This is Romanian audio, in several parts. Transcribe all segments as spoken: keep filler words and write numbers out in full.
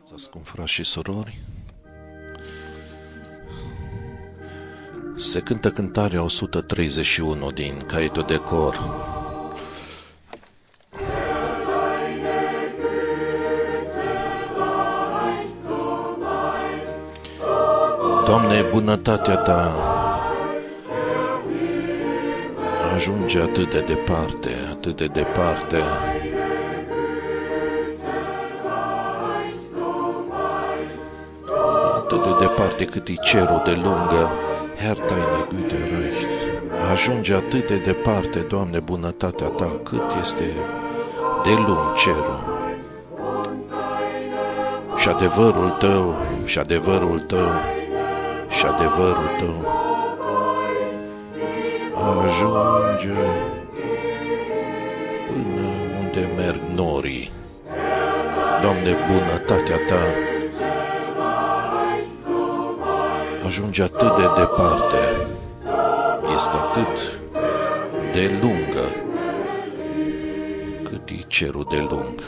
Ascult, frați și surori, se cântă cântarea o sută treizeci și unu din caietul de cor. Doamne, bunătatea Ta ajunge atât de departe, atât de departe, atât de departe cât e cerul de lungă, Herr, deine Güte reicht. Ajunge atât de departe, Doamne, bunătatea Ta, cât este de lung cerul. Și adevărul Tău, și adevărul Tău, și adevărul Tău ajunge până unde merg norii. Doamne, bunătatea Ta ajunge atât de departe, este atât de lungă cât e cerul de lung.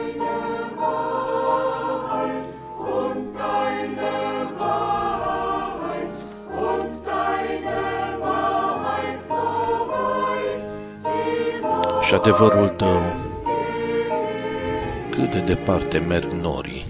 Și adevărul Tău, cât de departe merg norii.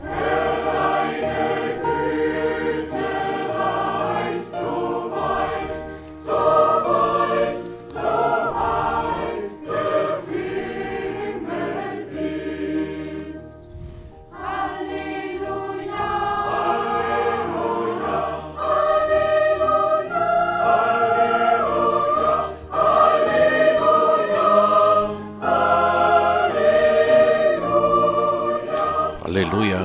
Aleluia!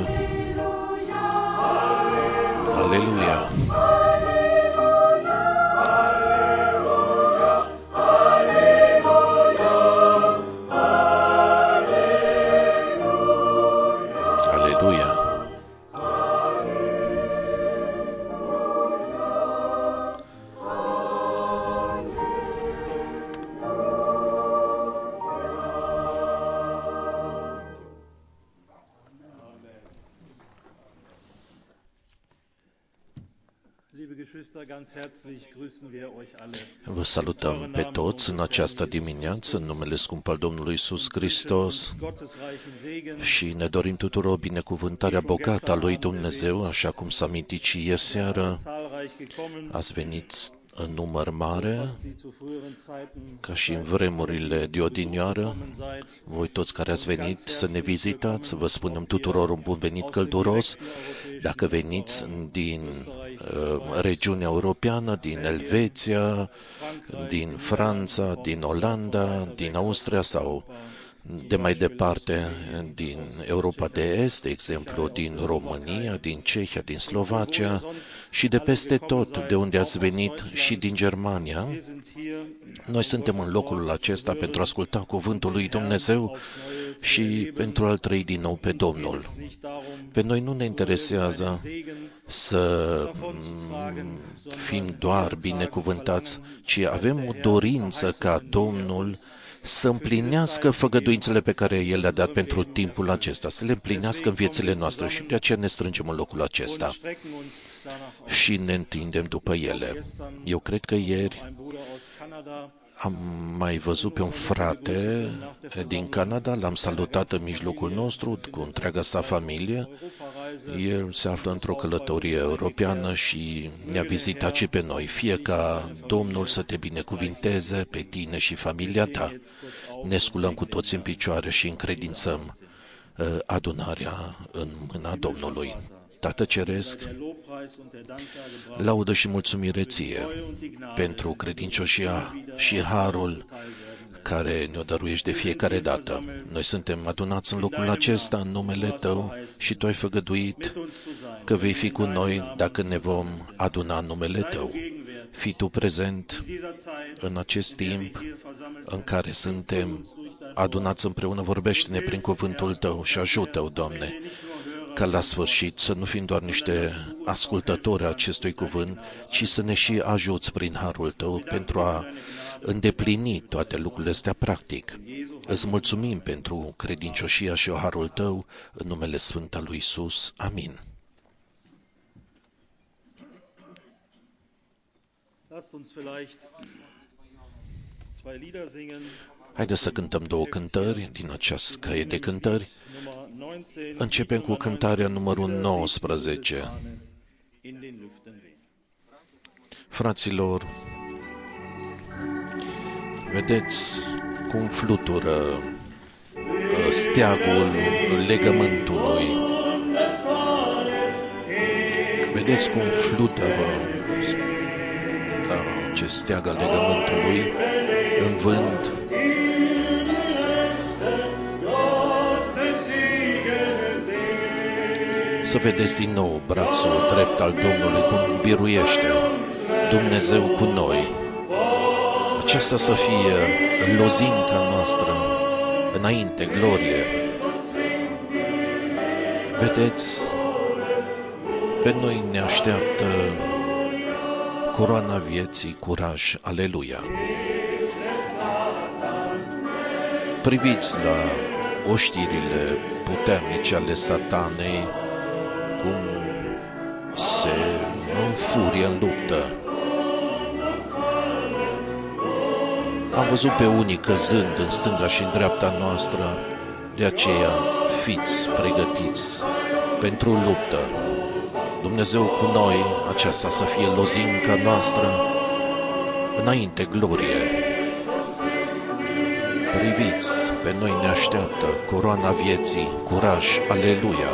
Aleluia! Aleluia! Vă salutăm pe toți în această dimineață, în numele scump al Domnului Iisus Hristos, și ne dorim tuturor binecuvântarea bogată a lui Dumnezeu, așa cum s-a amintit și ieri seară. Ați venit în număr mare, ca și în vremurile de odinioară. Voi toți care ați venit să ne vizitați, vă spunem tuturor un bun venit călduros. Dacă veniți din uh, regiunea europeană, din Elveția, din Franța, din Olanda, din Austria sau de mai departe din Europa de Est, de exemplu, din România, din Cehia, din Slovacia și de peste tot de unde ați venit și din Germania. Noi suntem în locul acesta pentru a asculta cuvântul lui Dumnezeu și pentru a-L trăi din nou pe Domnul. Pe noi nu ne interesează să fim doar binecuvântați, ci avem o dorință ca Domnul să împlinească făgăduințele pe care El le-a dat pentru timpul acesta, să le împlinească în viețile noastre și de aceea ne strângem în locul acesta și ne întindem după ele. Eu cred că ieri am mai văzut pe un frate din Canada, l-am salutat în mijlocul nostru cu întreaga sa familie. El se află într-o călătorie europeană și ne-a vizitat și pe noi. Fie ca Domnul să te binecuvinteze pe tine și familia ta. Ne sculăm cu toți în picioare și încredințăm adunarea în mâna Domnului. Tată Ceresc, laudă și mulțumire Ție pentru credincioșia și harul care ne-o dăruiești de fiecare dată. Noi suntem adunați în locul acesta în numele Tău și Tu ai făgăduit că vei fi cu noi dacă ne vom aduna în numele Tău. Fii Tu prezent în acest timp în care suntem adunați împreună, vorbește-ne prin cuvântul Tău și ajută-o, Doamne, ca la sfârșit să nu fim doar niște ascultători a acestui cuvânt, ci să ne și ajuți prin harul Tău pentru a îndeplini toate lucrurile astea practic. Îți mulțumim pentru credincioșia și harul Tău, în numele Sfânt al lui Iisus. Amin. Haideți să cântăm două cântări din această căie de cântări. Începem cu cântarea numărul nouăsprezece. Fraților, vedeți cum flutură steagul legământului. Vedeți cum flutură da, acest steag al legământului în vânt. Să vedeți din nou brațul drept al Domnului cum biruiește Dumnezeu cu noi. Aceasta să fie lozinca noastră înainte, glorie. Vedeți, pe noi ne așteaptă coroana vieții, curaj, aleluia. Priviți la oștirile puternice ale satanei, cum se înfurie în luptă. Am văzut pe unii căzând în stânga și în dreapta noastră, de aceea fiți pregătiți pentru luptă. Dumnezeu cu noi, aceasta să fie lozinca noastră, înainte, glorie. Priviți, pe noi ne așteaptă coroana vieții, curaj, aleluia.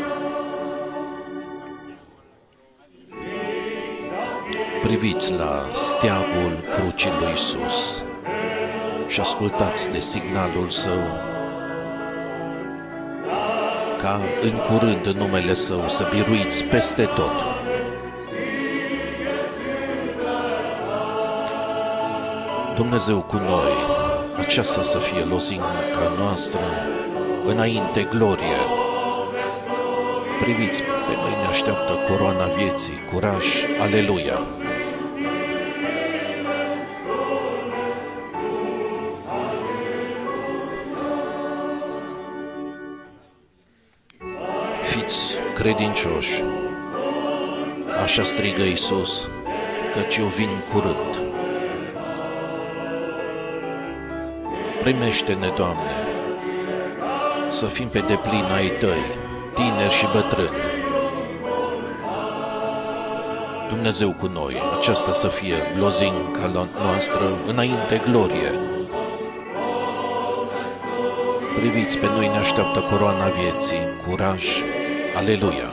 Priviți la steagul crucii lui Iisus și ascultați de signalul Său, ca în curând în numele Său să biruiți peste tot. Dumnezeu cu noi, aceasta să fie lozinca noastră, înainte, glorie. Priviți, pe noi ne așteaptă coroana vieții, curaj, aleluia. Fiți credincioși, așa strigă Iisus, căci eu vin curând. Primește-ne, Doamne, să fim pe deplin ai Tăi, tineri și bătrâni. Dumnezeu cu noi, aceasta să fie lozinca noastră, înainte, glorie. Priviți, pe noi ne așteaptă coroana vieții, curaj, aleluia.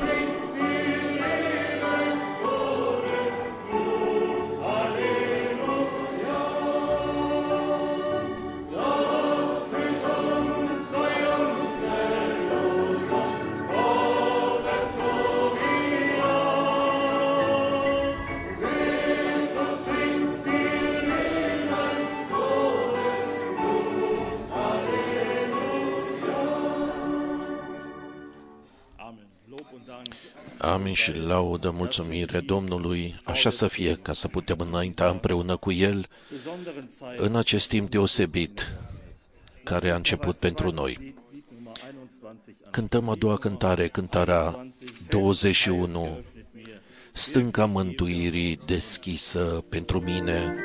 Amin și laudă, mulțumire Domnului, așa să fie, ca să putem înainta împreună cu El în acest timp deosebit care a început pentru noi. Cântăm a doua cântare, cântarea douăzeci și unu, stânca mântuirii deschisă pentru mine.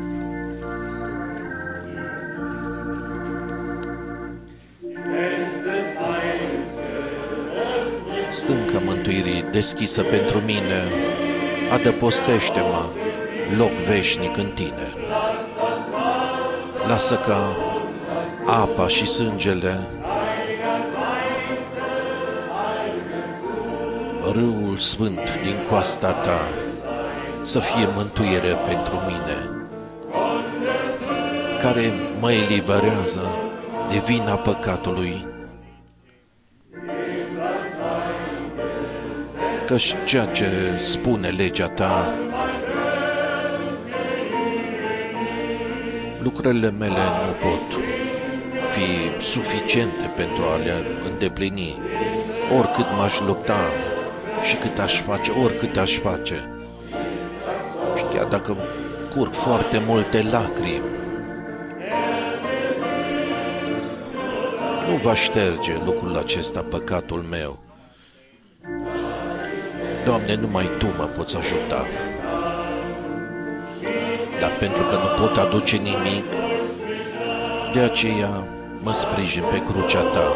Stânca mântuirii deschisă pentru mine, adăpostește-mă, loc veșnic în Tine. Lasă ca apa și sângele, râul sfânt din coasta Ta, să fie mântuire pentru mine, care mă eliberează de vina păcatului, căci ceea ce spune legea Ta, lucrările mele nu pot fi suficiente pentru a le îndeplini, oricât m-aș lupta și cât aș face, oricât aș face. Și chiar dacă curg foarte multe lacrimi, nu va șterge lucrul acesta păcatul meu. Doamne, numai Tu mă poți ajuta. Dar pentru că nu pot aduce nimic, de aceea mă sprijin pe crucea Ta.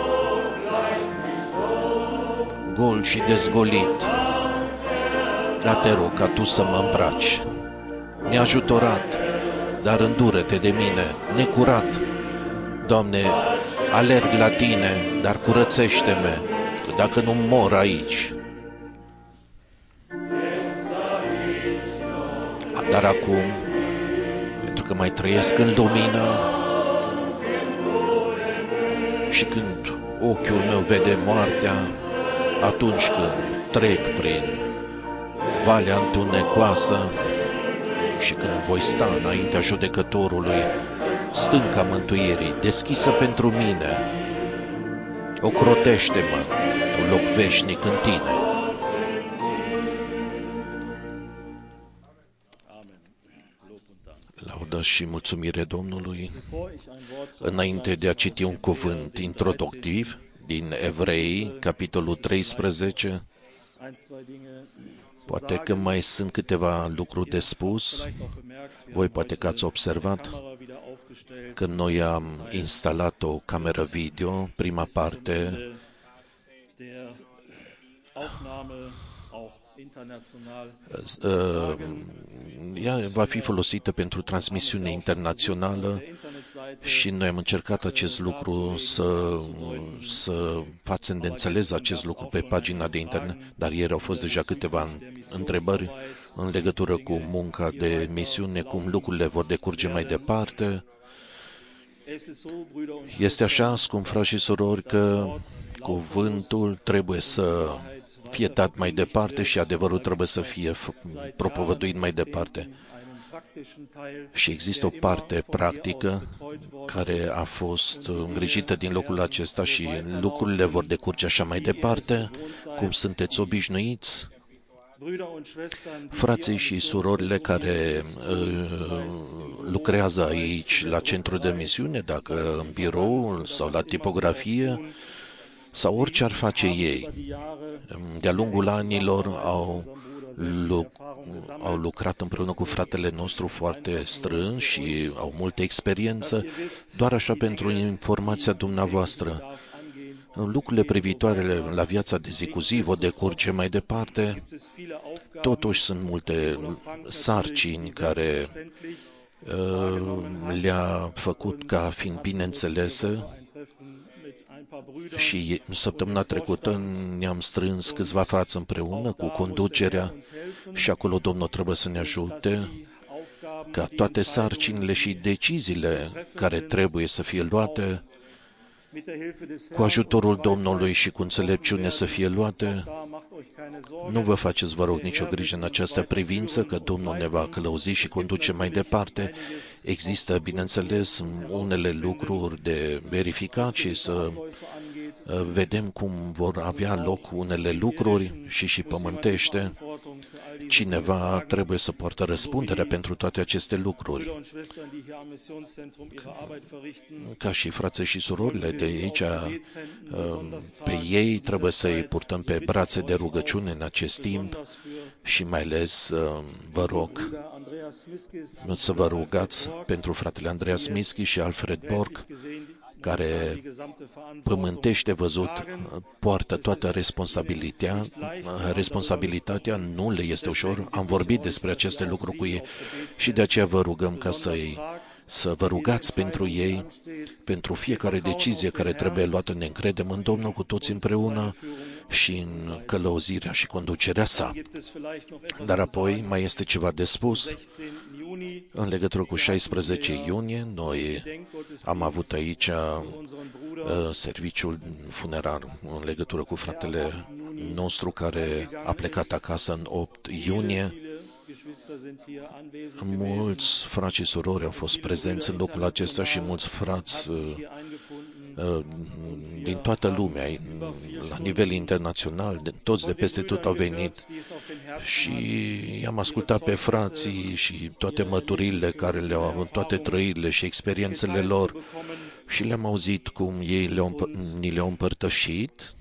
Gol și dezgolit, dar te rog ca Tu să mă îmbraci. Neajutorat, dar îndură-te de mine, necurat. Doamne, alerg la Tine, dar curățește-mă, că dacă nu mor aici. Dar acum, pentru că mai trăiesc în lumină și când ochiul meu vede moartea, atunci când trec prin valea întunecoasă și când voi sta înaintea judecătorului, stânca mântuirii, deschisă pentru mine, ocrotește-mă, un loc veșnic în Tine. Laudă și mulțumire Domnului. Înainte de a citi un cuvânt introductiv din Evrei, capitolul treisprezece, poate că mai sunt câteva lucruri de spus. Voi poate că ați observat că noi am instalat o cameră video, prima parte ea va fi folosită pentru transmisiune internațională și noi am încercat acest lucru să, să facem de înțeles acest lucru pe pagina de internet, dar ieri au fost deja câteva întrebări în legătură cu munca de misiune, cum lucrurile vor decurge mai departe. Este așa, scump frați și surori, că cuvântul trebuie să fie dat mai departe și adevărul trebuie să fie propovăduit mai departe. Și există o parte practică care a fost îngrijită din locul acesta și lucrurile vor decurge așa mai departe, cum sunteți obișnuiți. Frații și surorile care uh, lucrează aici la centru de misiune, dacă în birou sau la tipografie, sau orice ar face ei, de-a lungul anilor au, lu- au lucrat împreună cu fratele nostru foarte strâns și au multă experiență, doar așa pentru informația dumneavoastră. Lucrurile privitoare la viața de zi cu zi vor decurge mai departe, totuși sunt multe sarcini care uh, le-a făcut ca fiind bineînțelese. Și săptămâna trecută ne-am strâns câțiva frați împreună cu conducerea și acolo Domnul trebuie să ne ajute ca toate sarcinile și deciziile care trebuie să fie luate cu ajutorul Domnului și cu înțelepciune să fie luate. Nu vă faceți, vă rog, nicio grijă în această privință, că Domnul ne va călăuzi și conduce mai departe. Există, bineînțeles, unele lucruri de verificat și să vedem cum vor avea loc unele lucruri și și pământește. Cineva trebuie să poartă răspunderea pentru toate aceste lucruri. Ca și frații și surorile de aici, pe ei trebuie să îi purtăm pe brațe de rugăciune în acest timp și mai ales vă rog să vă rugați pentru fratele Andreas Miski și Alfred Borg, care pământește văzut, poartă toată responsabilitatea, responsabilitatea, nu le este ușor, am vorbit despre aceste lucruri cu ei și de aceea vă rugăm ca să-i să vă rugați pentru ei, pentru fiecare decizie care trebuie luată, ne încredem în Domnul cu toți împreună și în călăuzirea și conducerea sa. Dar apoi mai este ceva de spus. În legătură cu șaisprezece iunie, noi am avut aici uh, serviciul funerar în legătură cu fratele nostru care a plecat acasă în opt iunie. Mulți frați și surori au fost prezenți în locul acesta și mulți frați uh, uh, din toată lumea, la nivel internațional, de, toți de peste tot au venit și i-am ascultat pe frații și toate măturile care le-au avut, toate trăirile și experiențele lor și le-am auzit cum ei le-au, ni le-au împărtășit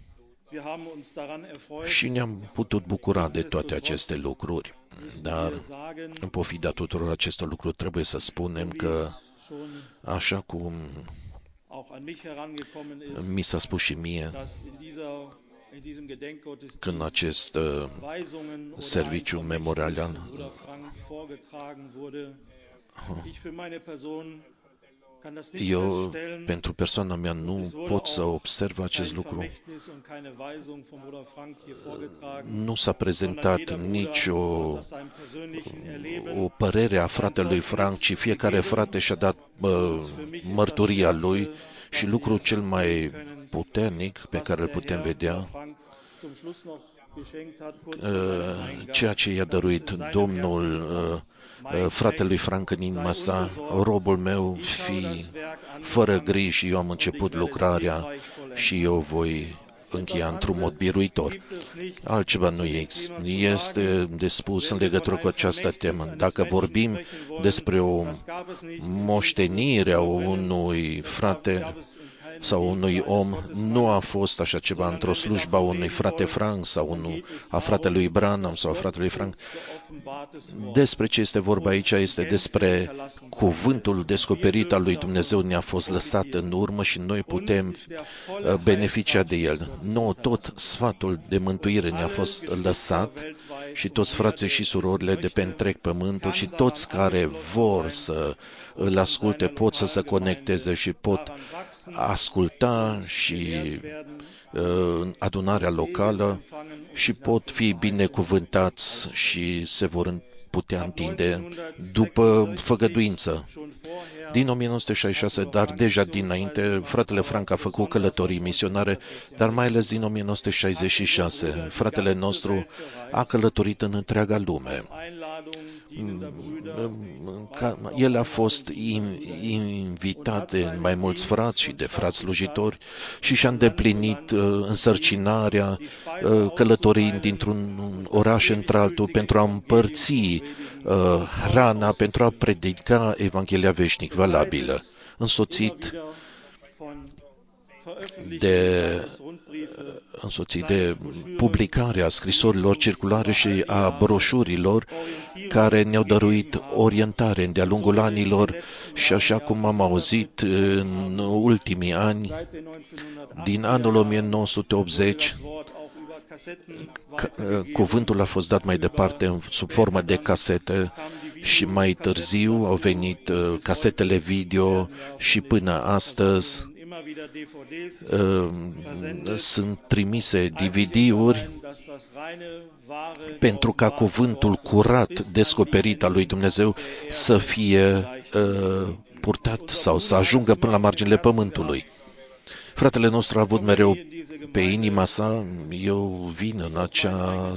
și ne-am putut bucura de toate aceste lucruri. Dar, în pofida tuturor acestor lucruri, trebuie să spunem că, așa cum mi s-a spus și mie, că în acest uh, serviciu memorial eu, pentru persoana mea, nu pot să observ acest lucru. Nu s-a prezentat nicio o părere a fratelui Frank, ci fiecare frate și-a dat uh, mărturia lui și lucrul cel mai puternic pe care îl putem vedea, uh, ceea ce i-a dăruit Domnul uh, fratelui Frank în inima sa: robul meu, fi fără griji, eu am început lucrarea și eu voi încheia într-un mod biruitor. Altceva nu este de spus în legătură cu această temă. Dacă vorbim despre o moștenire a unui frate sau unui om, nu a fost așa ceva într-o slujbă a unui frate Frank sau unul a fratelui Branham sau a fratelui Frank. Despre ce este vorba aici este despre cuvântul descoperit al lui Dumnezeu, ne-a fost lăsat în urmă și noi putem beneficia de el. Nouă tot sfatul de mântuire ne-a fost lăsat și toți frații și surorile de pe întreg pământul și toți care vor să îl asculte pot să se conecteze și pot asculta și uh, adunarea locală și pot fi binecuvântați și se vor putea întinde după făgăduință. Din o mie nouă sute șaizeci și șase, dar deja dinainte, fratele Frank a făcut călătorii misionare, dar mai ales din o mie nouă sute șaizeci și șase, fratele nostru a călătorit în întreaga lume. El a fost invitat de mai mulți frați și de frați slujitori și și-a îndeplinit însărcinarea călătorind dintr-un oraș într-altul pentru a împărți hrana, pentru a predica Evanghelia veșnic valabilă, însoțit de, însoțit de publicarea scrisorilor circulare și a broșurilor care ne-au dăruit orientare de-a lungul anilor și așa cum am auzit în ultimii ani, din anul o mie nouă sute optzeci, cuvântul a fost dat mai departe sub formă de casete și mai târziu au venit casetele video și până astăzi sunt trimise D V D-uri pentru ca cuvântul curat descoperit al lui Dumnezeu să fie purtat sau să ajungă până la marginile pământului. Fratele nostru a avut mereu pe inima sa, eu vin în acea...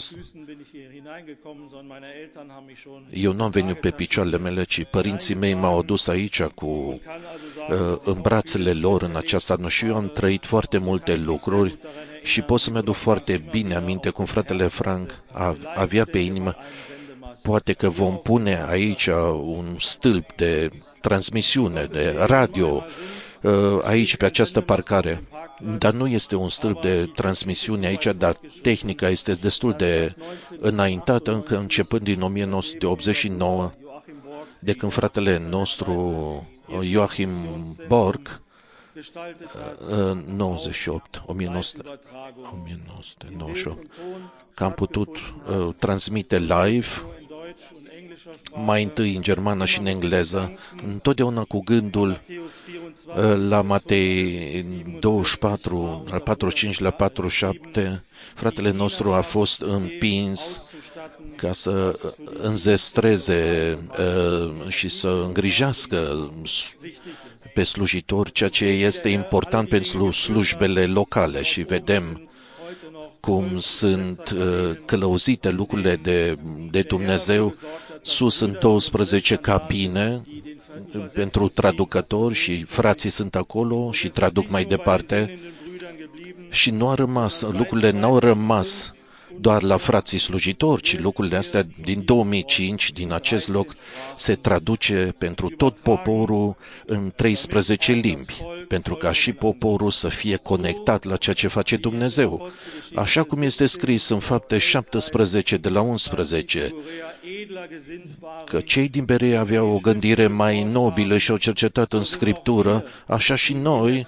Eu nu am venit pe picioarele mele, ci părinții mei m-au adus aici cu uh, în brațele lor în această ană și eu am trăit foarte multe lucruri și pot să-mi aduc foarte bine aminte cum fratele Frank avea pe inimă. Poate că vom pune aici un stâlp de transmisiune, de radio, uh, aici pe această parcare. Dar nu este un stâlp de transmisiune aici, dar tehnica este destul de înaintată, încă începând din o mie nouă sute optzeci și nouă, de când fratele nostru Joachim Borg, nouăzeci și opt, o mie nouă sute nouăzeci și opt, că am putut uh, transmite live, mai întâi în germană și în engleză, întotdeauna cu gândul la Matei douăzeci și patru, al patruzeci și cinci la patruzeci și șapte, fratele nostru a fost împins ca să înzestreze uh, și să îngrijească pe slujitori, ceea ce este important pentru slujbele locale și vedem cum sunt uh, călăuzite lucrurile de, de Dumnezeu. Sus sunt douăsprezece cabine pentru traducători și frații sunt acolo și traduc mai departe și nu a rămas, lucrurile n-au rămas doar la frații slujitori, ci lucrurile astea din două mii cinci, din acest loc, se traduce pentru tot poporul în treisprezece limbi. pentru ca și poporul să fie conectat la ceea ce face Dumnezeu. Așa cum este scris în Fapte șaptesprezece de la unsprezece, că cei din Berea aveau o gândire mai nobilă și au cercetat în Scriptură, așa și noi,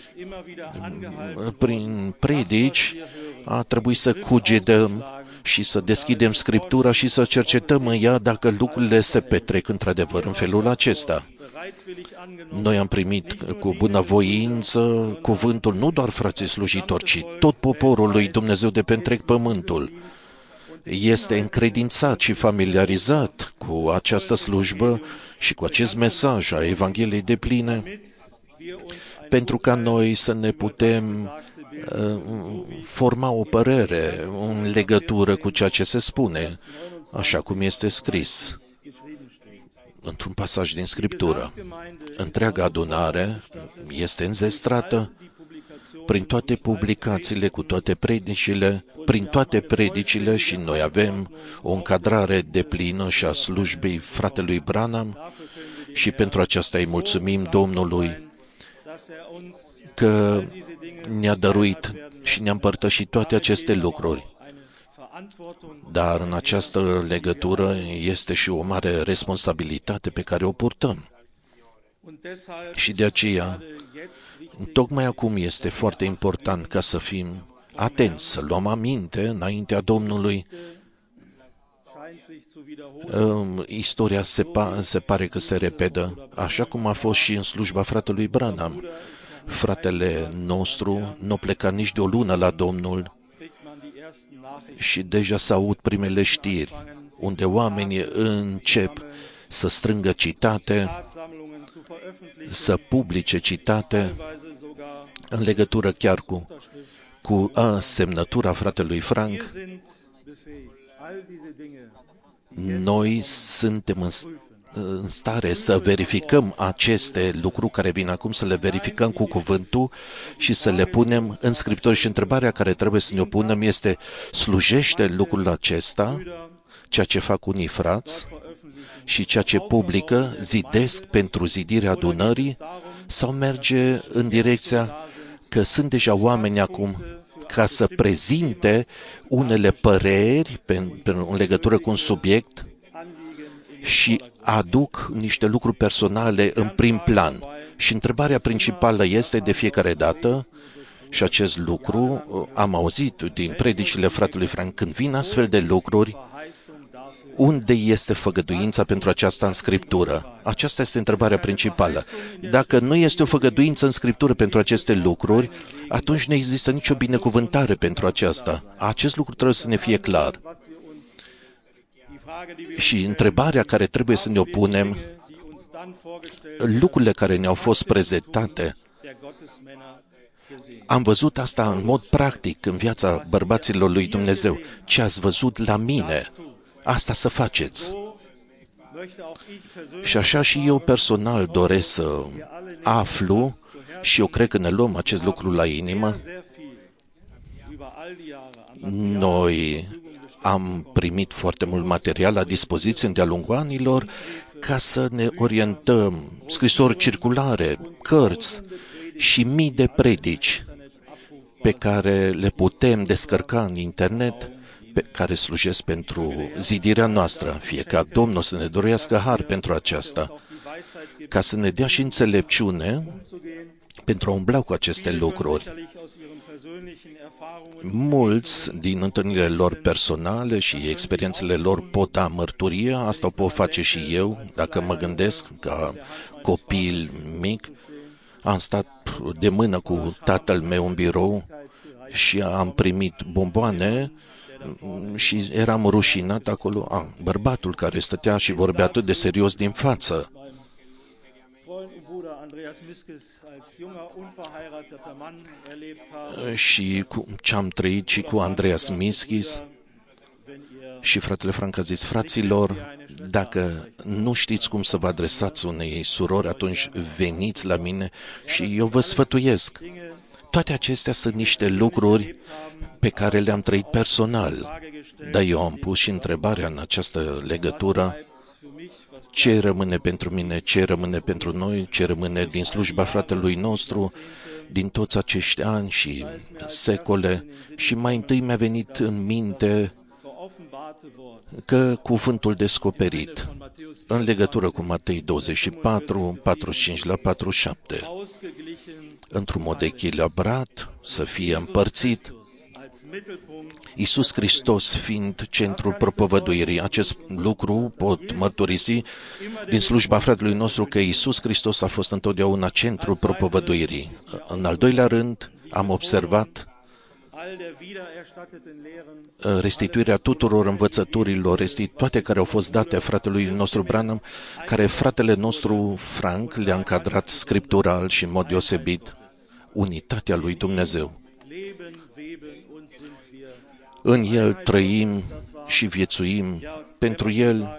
prin predici, a trebuit să cugetăm și să deschidem Scriptura și să cercetăm în ea dacă lucrurile se petrec într-adevăr în felul acesta. Noi am primit cu bunăvoință cuvântul, nu doar frații slujitori, ci tot poporul lui Dumnezeu de pe întreg pământul. Este încredințat și familiarizat cu această slujbă și cu acest mesaj a Evangheliei depline, pentru ca noi să ne putem uh, forma o părere în legătură cu ceea ce se spune, așa cum este scris într-un pasaj din Scriptură. Întreaga adunare este înzestrată prin toate publicațiile, cu toate predicile, prin toate predicile și noi avem o încadrare deplină și a slujbei fratelui Branham și pentru aceasta îi mulțumim Domnului că ne-a dăruit și ne-a împărtășit toate aceste lucruri. Dar în această legătură este și o mare responsabilitate pe care o purtăm. Și de aceea, tocmai acum este foarte important ca să fim atenți, să luăm aminte înaintea Domnului. Istoria se, pa, se pare că se repetă, așa cum a fost și în slujba fratelui Branham. Fratele nostru nu pleca nici de o lună la Domnul și deja s-aud primele știri, unde oamenii încep să strângă citate, să publice citate, în legătură chiar cu, cu a, semnătura fratelui Frank. Noi suntem în, în stare să verificăm aceste lucruri care vin acum, să le verificăm cu cuvântul și să le punem în Scripturi. Și întrebarea care trebuie să ne o punem este, slujește lucrul acesta, ceea ce fac unii frați și ceea ce publică, zidesc pentru zidirea adunării, sau merge în direcția că sunt deja oameni acum ca să prezinte unele păreri în legătură cu un subiect și aduc niște lucruri personale în prim plan. Și întrebarea principală este de fiecare dată, și acest lucru am auzit din predicile fratelui Frank, când vin astfel de lucruri, unde este făgăduința pentru aceasta în Scriptură? Aceasta este întrebarea principală. Dacă nu este o făgăduință în Scriptură pentru aceste lucruri, atunci nu există nicio binecuvântare pentru aceasta. Acest lucru trebuie să ne fie clar. Și întrebarea care trebuie să ne o punem, lucrurile care ne-au fost prezentate, am văzut asta în mod practic în viața bărbaților lui Dumnezeu. Ce ați văzut la mine, asta să faceți. Și așa și eu personal doresc să aflu, și eu cred că ne luăm acest lucru la inimă. Noi am primit foarte mult material la dispoziție de-a lungul anilor ca să ne orientăm, scrisori circulare, cărți și mii de predici pe care le putem descărca în internet, pe care slujesc pentru zidirea noastră, fie ca Domnul să ne dorească har pentru aceasta, ca să ne dea și înțelepciune pentru a umbla cu aceste lucruri. Mulți din întâlnirile lor personale și experiențele lor pot da mărturie, asta o pot face și eu, dacă mă gândesc ca copil mic. Am stat de mână cu tatăl meu în birou și am primit bomboane și eram rușinat acolo. A, bărbatul care stătea și vorbea atât de serios din față. Și cu ce am trăit și cu Andreas Miskis și fratele Frank a zis, fraților, dacă nu știți cum să vă adresați unei surori, atunci veniți la mine și eu vă sfătuiesc. Toate acestea sunt niște lucruri pe care le-am trăit personal, dar eu am pus și întrebarea în această legătură, ce rămâne pentru mine, ce rămâne pentru noi, ce rămâne din slujba fratelui nostru, din toți acești ani și secole. Și mai întâi mi-a venit în minte că cuvântul descoperit în legătură cu Matei douăzeci și patru, patruzeci și cinci la patruzeci și șapte, într-un mod echilibrat, să fie împărțit, Iisus Hristos fiind centrul propovăduirii. Acest lucru pot mărturisi din slujba fratelui nostru că Iisus Hristos a fost întotdeauna centrul propovăduirii. În al doilea rând, am observat restituirea tuturor învățăturilor, toate care au fost date fratelui nostru Branham, care fratele nostru Frank le-a încadrat scriptural și în mod deosebit unitatea lui Dumnezeu. În El trăim și viețuim, pentru El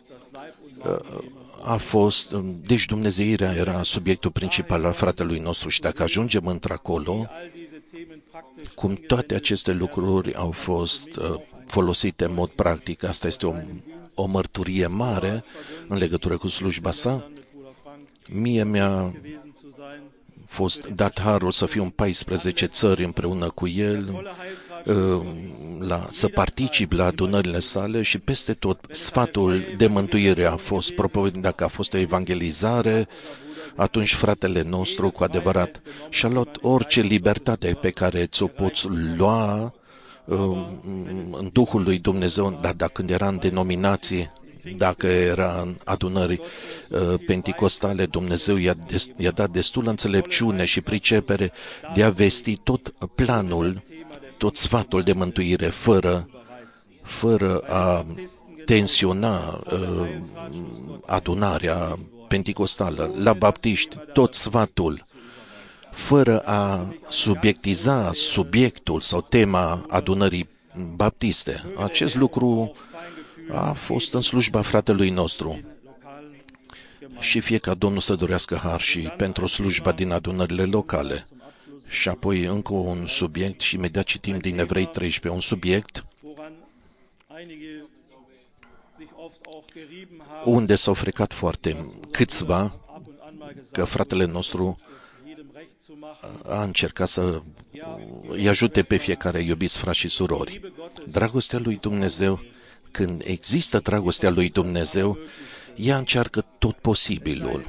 a fost, deci dumnezeirea era subiectul principal al fratelui nostru și dacă ajungem într-acolo, cum toate aceste lucruri au fost folosite în mod practic, asta este o, o mărturie mare în legătură cu slujba sa. Mie mi-a fost dat harul să fiu în paisprezece țări împreună cu el, la, să particip la adunările sale și peste tot sfatul de mântuire a fost propovăduit. Dacă a fost o evangelizare, atunci fratele nostru cu adevărat și-a luat orice libertate pe care ți-o poți lua în Duhul lui Dumnezeu, dar dacă când era în denominație, dacă era în adunări uh, penticostale, Dumnezeu i-a, des, i-a dat destulă înțelepciune și pricepere de a vesti tot planul, tot sfatul de mântuire, fără, fără a tensiona uh, adunarea penticostală. La baptiști, tot sfatul, fără a subiectiza subiectul sau tema adunării baptiste. Acest lucru a fost în slujba fratelui nostru. Și fie ca Domnul să dorească har și pentru slujba din adunările locale. Și apoi încă un subiect și imediat citim din Evrei treisprezece, un subiect unde s-au frecat foarte câțiva că fratele nostru a încercat să îi ajute pe fiecare, iubiți frați și surori. Dragostea lui Dumnezeu, când există dragostea lui Dumnezeu, ea încearcă tot posibilul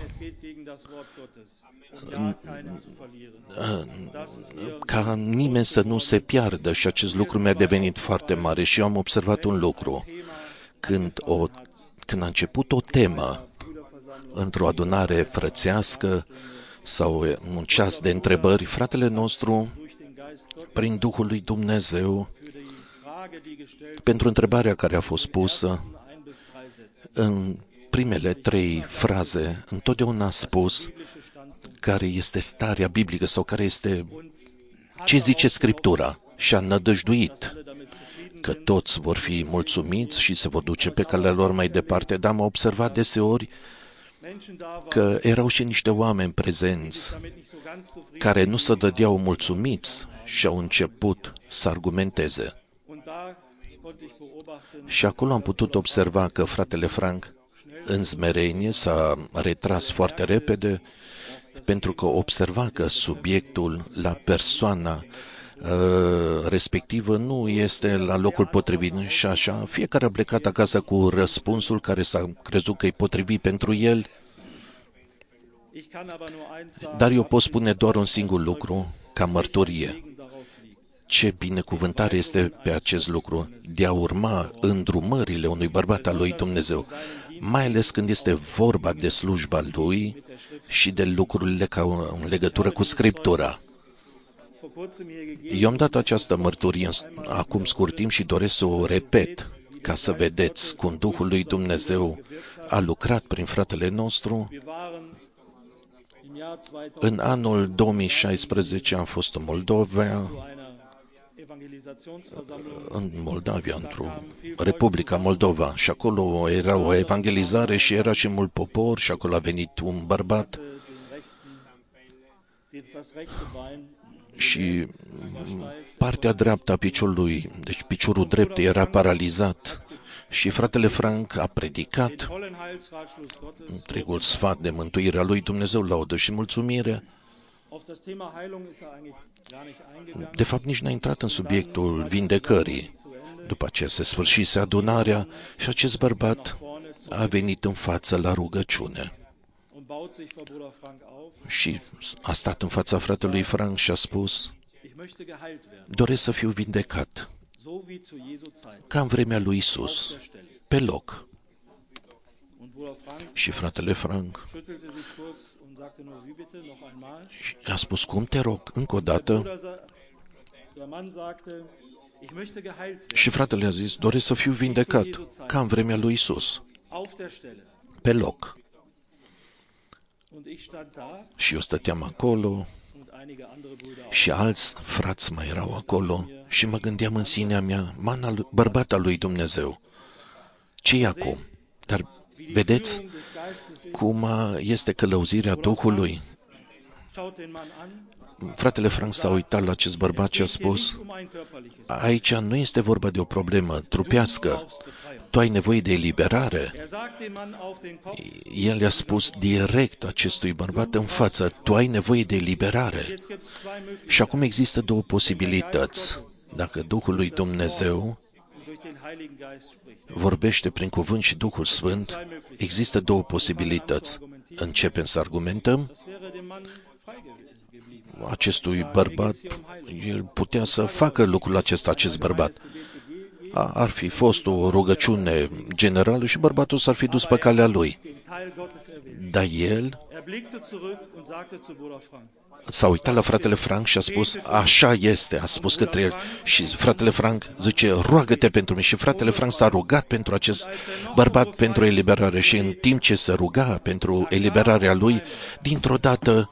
ca nimeni să nu se piardă și acest lucru mi-a devenit foarte mare și eu am observat un lucru. Când, o, când a început o temă într-o adunare frățească sau un ceas de întrebări, fratele nostru, prin Duhul lui Dumnezeu, pentru întrebarea care a fost pusă, în primele trei fraze, întotdeauna a spus care este starea biblică sau care este, ce zice Scriptura, și a nădăjduit că toți vor fi mulțumiți și se vor duce pe calea lor mai departe, dar am observat deseori că erau și niște oameni prezenți care nu se dădeau mulțumiți și au început să argumenteze. Și acolo am putut observa că fratele Frank în smerenie s-a retras foarte repede pentru că observa că subiectul la persoana uh, respectivă nu este la locul potrivit și așa. Fiecare a plecat acasă cu răspunsul care s-a crezut că e potrivit pentru el. Dar eu pot spune doar un singur lucru ca mărturie. Ce binecuvântare este pe acest lucru de a urma îndrumările unui bărbat al lui Dumnezeu, mai ales când este vorba de slujba lui și de lucrurile ca în legătură cu Scriptura. Eu am dat această mărturie acum scurt timp și doresc să o repet, ca să vedeți cum Duhul lui Dumnezeu a lucrat prin fratele nostru. În anul două mii șaisprezece am fost în Moldova, în Moldavia, într-o Republica Moldova, și acolo era o evangelizare și era și mult popor și acolo a venit un bărbat și partea dreaptă a piciorului, deci piciorul drept era paralizat Și fratele Frank a predicat întregul sfat de mântuire a lui Dumnezeu, laudă și mulțumire. De fapt, nici n-a intrat în subiectul vindecării. După aceea se sfârșise adunarea și acest bărbat a venit în față la rugăciune. Și a stat în fața fratelui Frank și a spus: doresc să fiu vindecat, ca în vremea lui Isus, pe loc. Și fratele Frank a spus: cum te rog, încă o dată? Și fratele a zis: doresc să fiu vindecat, ca în vremea lui Isus, pe loc. Și eu stăteam acolo și alți frați mai erau acolo și mă gândeam în sinea mea: mana, bărbata lui Dumnezeu, ce-i acum? Dar vedeți cum este călăuzirea Duhului? Fratele Frank s-a uitat la acest bărbat și a spus: aici nu este vorba de o problemă trupească, tu ai nevoie de eliberare. El i-a spus direct acestui bărbat în față: tu ai nevoie de eliberare. Și acum există două posibilități. Dacă Duhul lui Dumnezeu vorbește prin cuvânt și Duhul Sfânt, există două posibilități. Începem să argumentăm. Acestui bărbat, el putea să facă lucrul acesta, acest bărbat. Ar fi fost o rugăciune generală și bărbatul s-ar fi dus pe calea lui. Dar el s-a uitat la fratele Frank și a spus: așa este, a spus către el. Și fratele Frank zice: roagă-te pentru mine. Și fratele Frank s-a rugat pentru acest bărbat pentru eliberare. Și în timp ce se ruga pentru eliberarea lui, dintr-o dată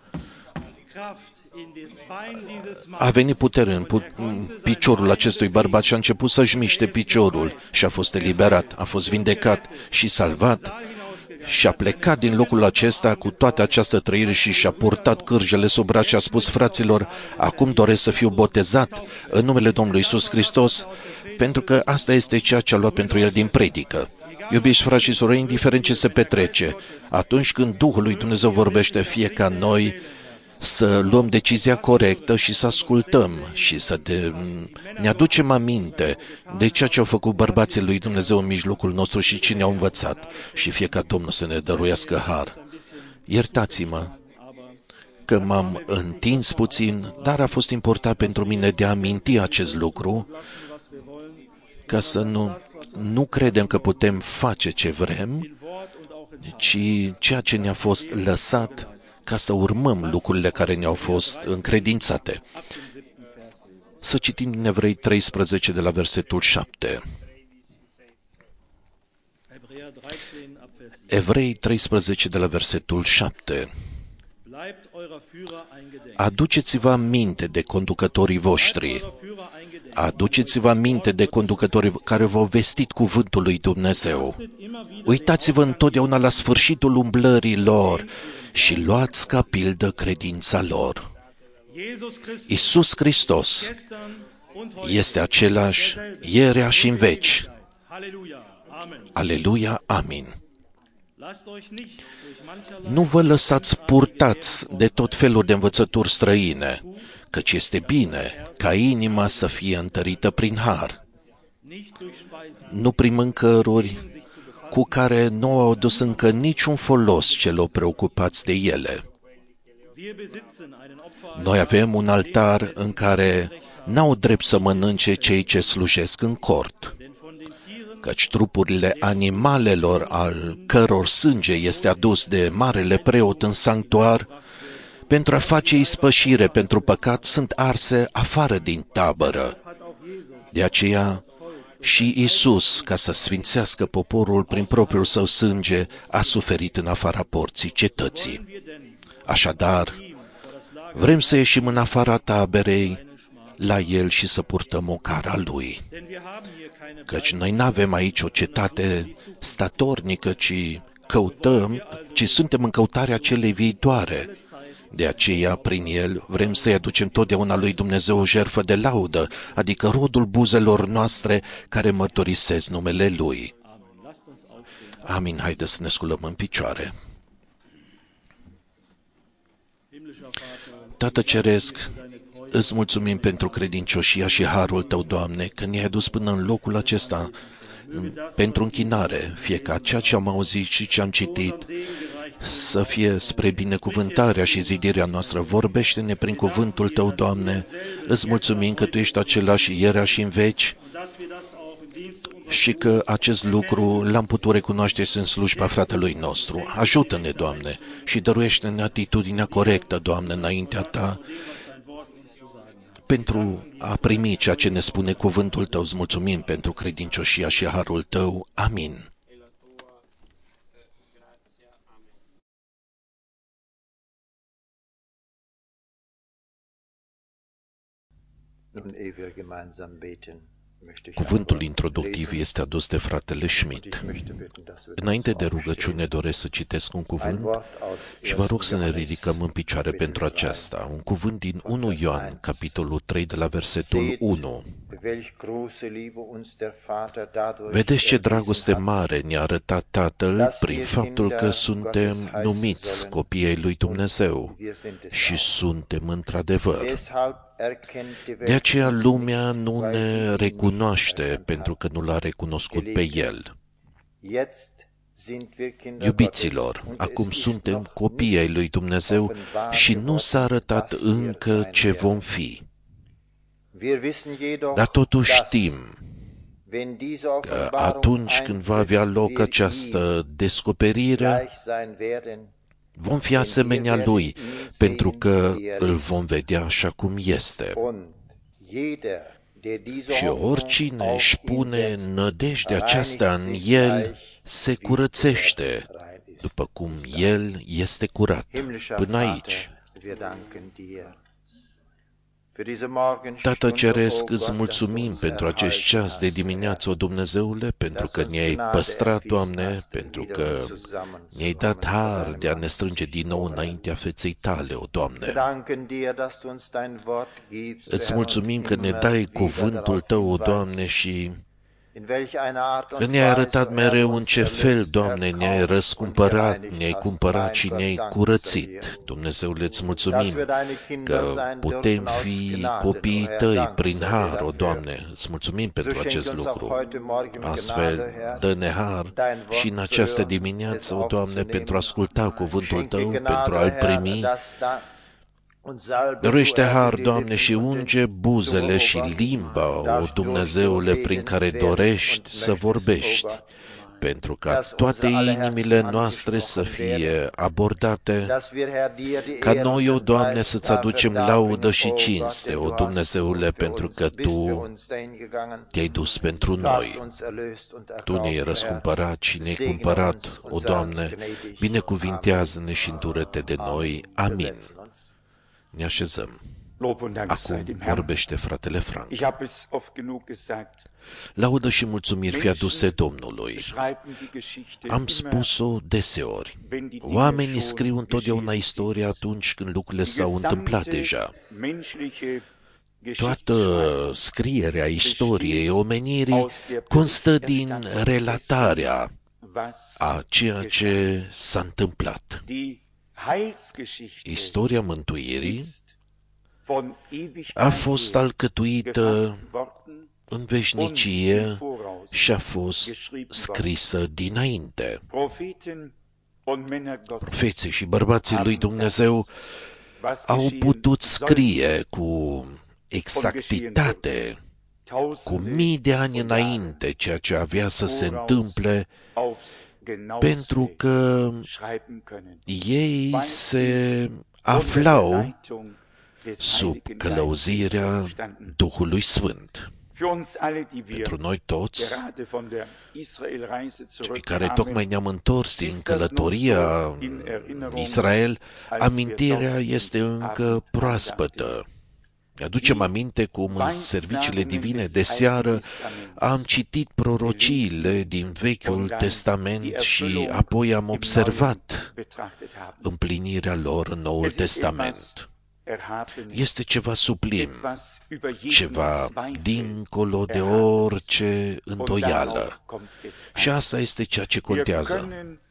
a venit putere în, pu- în piciorul acestui bărbat și a început să-și miște piciorul și a fost eliberat, a fost vindecat și salvat și a plecat din locul acesta cu toată această trăire și și-a purtat cârjele sub braț și a spus: fraților, acum doresc să fiu botezat în numele Domnului Iisus Hristos, pentru că asta este ceea ce a luat pentru el din predică. Iubiți frați și surori, indiferent ce se petrece, atunci când Duhul lui Dumnezeu vorbește, fie ca noi să luăm decizia corectă și să ascultăm și să de, ne aducem aminte de ceea ce au făcut bărbații lui Dumnezeu în mijlocul nostru și ce ne-au învățat. Și fie ca Domnul să ne dăruiască har. Iertați-mă că m-am întins puțin, dar a fost important pentru mine de a aminti acest lucru, ca să nu, nu credem că putem face ce vrem, ci ceea ce ne-a fost lăsat ca să urmăm lucrurile care ne-au fost încredințate. Să citim din Evrei treisprezece de la versetul șapte. Evrei treisprezece de la versetul șapte. Aduceți-vă aminte de conducătorii voștri. Aduceți-vă aminte de conducătorii care v-au vestit cuvântul lui Dumnezeu. Uitați-vă întotdeauna la sfârșitul umblării lor și luați ca pildă credința lor. Iisus Hristos este același ierea și în veci. Aleluia, amin. Nu vă lăsați purtați de tot felul de învățături străine, căci este bine ca inima să fie întărită prin har, nu prin mâncăruri cu care nu au adus încă niciun folos celor preocupați de ele. Noi avem un altar în care n-au drept să mănânce cei ce slujesc în cort, căci trupurile animalelor al căror sânge este adus de marele preot în sanctuar, pentru a face ispășire pentru păcat, sunt arse afară din tabără. De aceea, și Iisus, ca să sfințească poporul prin propriul său sânge, a suferit în afara porții cetății. Așadar, vrem să ieșim în afara taberei la el și să purtăm ocara lui. Căci noi n-avem aici o cetate statornică, ci căutăm, ci suntem în căutarea celei viitoare. De aceea, prin el, vrem să-i aducem totdeauna lui Dumnezeu o jertfă de laudă, adică rodul buzelor noastre care mărturisesc numele lui. Amin. Haideți să ne sculăm în picioare. Tată Ceresc, îți mulțumim pentru credincioșia și harul Tău, Doamne, că ne-ai adus până în locul acesta pentru închinare, fie ca ceea ce am auzit și ce am citit să fie spre binecuvântarea și zidirea noastră. Vorbește-ne prin cuvântul Tău, Doamne. Îți mulțumim că Tu ești același ierea și în veci și că acest lucru l-am putut recunoaște în slujba fratelui nostru. Ajută-ne, Doamne, și dăruiește-ne atitudinea corectă, Doamne, înaintea Ta, pentru a primi ceea ce ne spune cuvântul Tău. Îți mulțumim pentru credincioșia și harul Tău. Amin. Cuvântul introductiv este adus de fratele Schmidt. Înainte de rugăciune doresc să citesc un cuvânt și vă rog să ne ridicăm în picioare pentru aceasta. Un cuvânt din unu Ioan, capitolul trei, de la versetul unu. Vedeți ce dragoste mare ne-a arătat Tatăl prin faptul că suntem numiți copii ai lui Dumnezeu și suntem într-adevăr. De aceea lumea nu ne recunoaște pentru că nu l-a recunoscut pe El. Iubiților, acum suntem copii ai lui Dumnezeu și nu s-a arătat încă ce vom fi. Dar totuși știm că atunci când va avea loc această descoperire, vom fi asemenea Lui, pentru că îl vom vedea așa cum este. Și oricine își pune nădejdea aceasta în El, se curățește, după cum El este curat. Până aici. Tată Ceresc, îți mulțumim pentru acest ceas de dimineață, o Dumnezeule, pentru că ne-ai păstrat, Doamne, pentru că ne-ai dat har de a ne strânge din nou înaintea feței Tale, o Doamne. Îți mulțumim că ne dai cuvântul Tău, o Doamne, și că ne-ai arătat mereu în ce fel, Doamne, ne-ai răscumpărat, ne-ai cumpărat și ne-ai curățit. Dumnezeule, îți mulțumim că putem fi copiii Tăi prin har, o Doamne. Îți mulțumim pentru acest lucru. Astfel, dă-ne har și în această dimineață, o Doamne, pentru a asculta cuvântul Tău, pentru a-L primi. Dăruiește har, Doamne, și unge buzele și limba, o Dumnezeule, prin care dorești să vorbești, pentru ca toate inimile noastre să fie abordate, ca noi, o Doamne, să-ți aducem laudă și cinste, o Dumnezeule, pentru că Tu te-ai dus pentru noi. Tu ne-ai răscumpărat și ne-ai cumpărat, o Doamne, binecuvintează-ne și îndură-te de noi. Amin. Ne așezăm. Acum vorbește fratele Frank. Laudă și mulțumiri fie aduse Domnului. Am spus-o deseori. Oamenii scriu întotdeauna istoria atunci când lucrurile s-au întâmplat deja. Toată scrierea istoriei omenirii constă din relatarea a ceea ce s-a întâmplat. Istoria mântuirii a fost alcătuită în veșnicie și a fost scrisă dinainte. Profeții și bărbații lui Dumnezeu au putut scrie cu exactitate, cu mii de ani înainte, ceea ce avea să se întâmple, pentru că ei se aflau sub călăuzirea Duhului Sfânt. Pentru noi toți, cei care tocmai ne-am întors din călătoria în Israel, amintirea este încă proaspătă. Mi-aducem aminte cum în serviciile divine de seară am citit prorociile din Vechiul Testament și apoi am observat împlinirea lor în Noul Testament. este ceva sublim, ceva dincolo de orice îndoială. Și asta este ceea ce contează.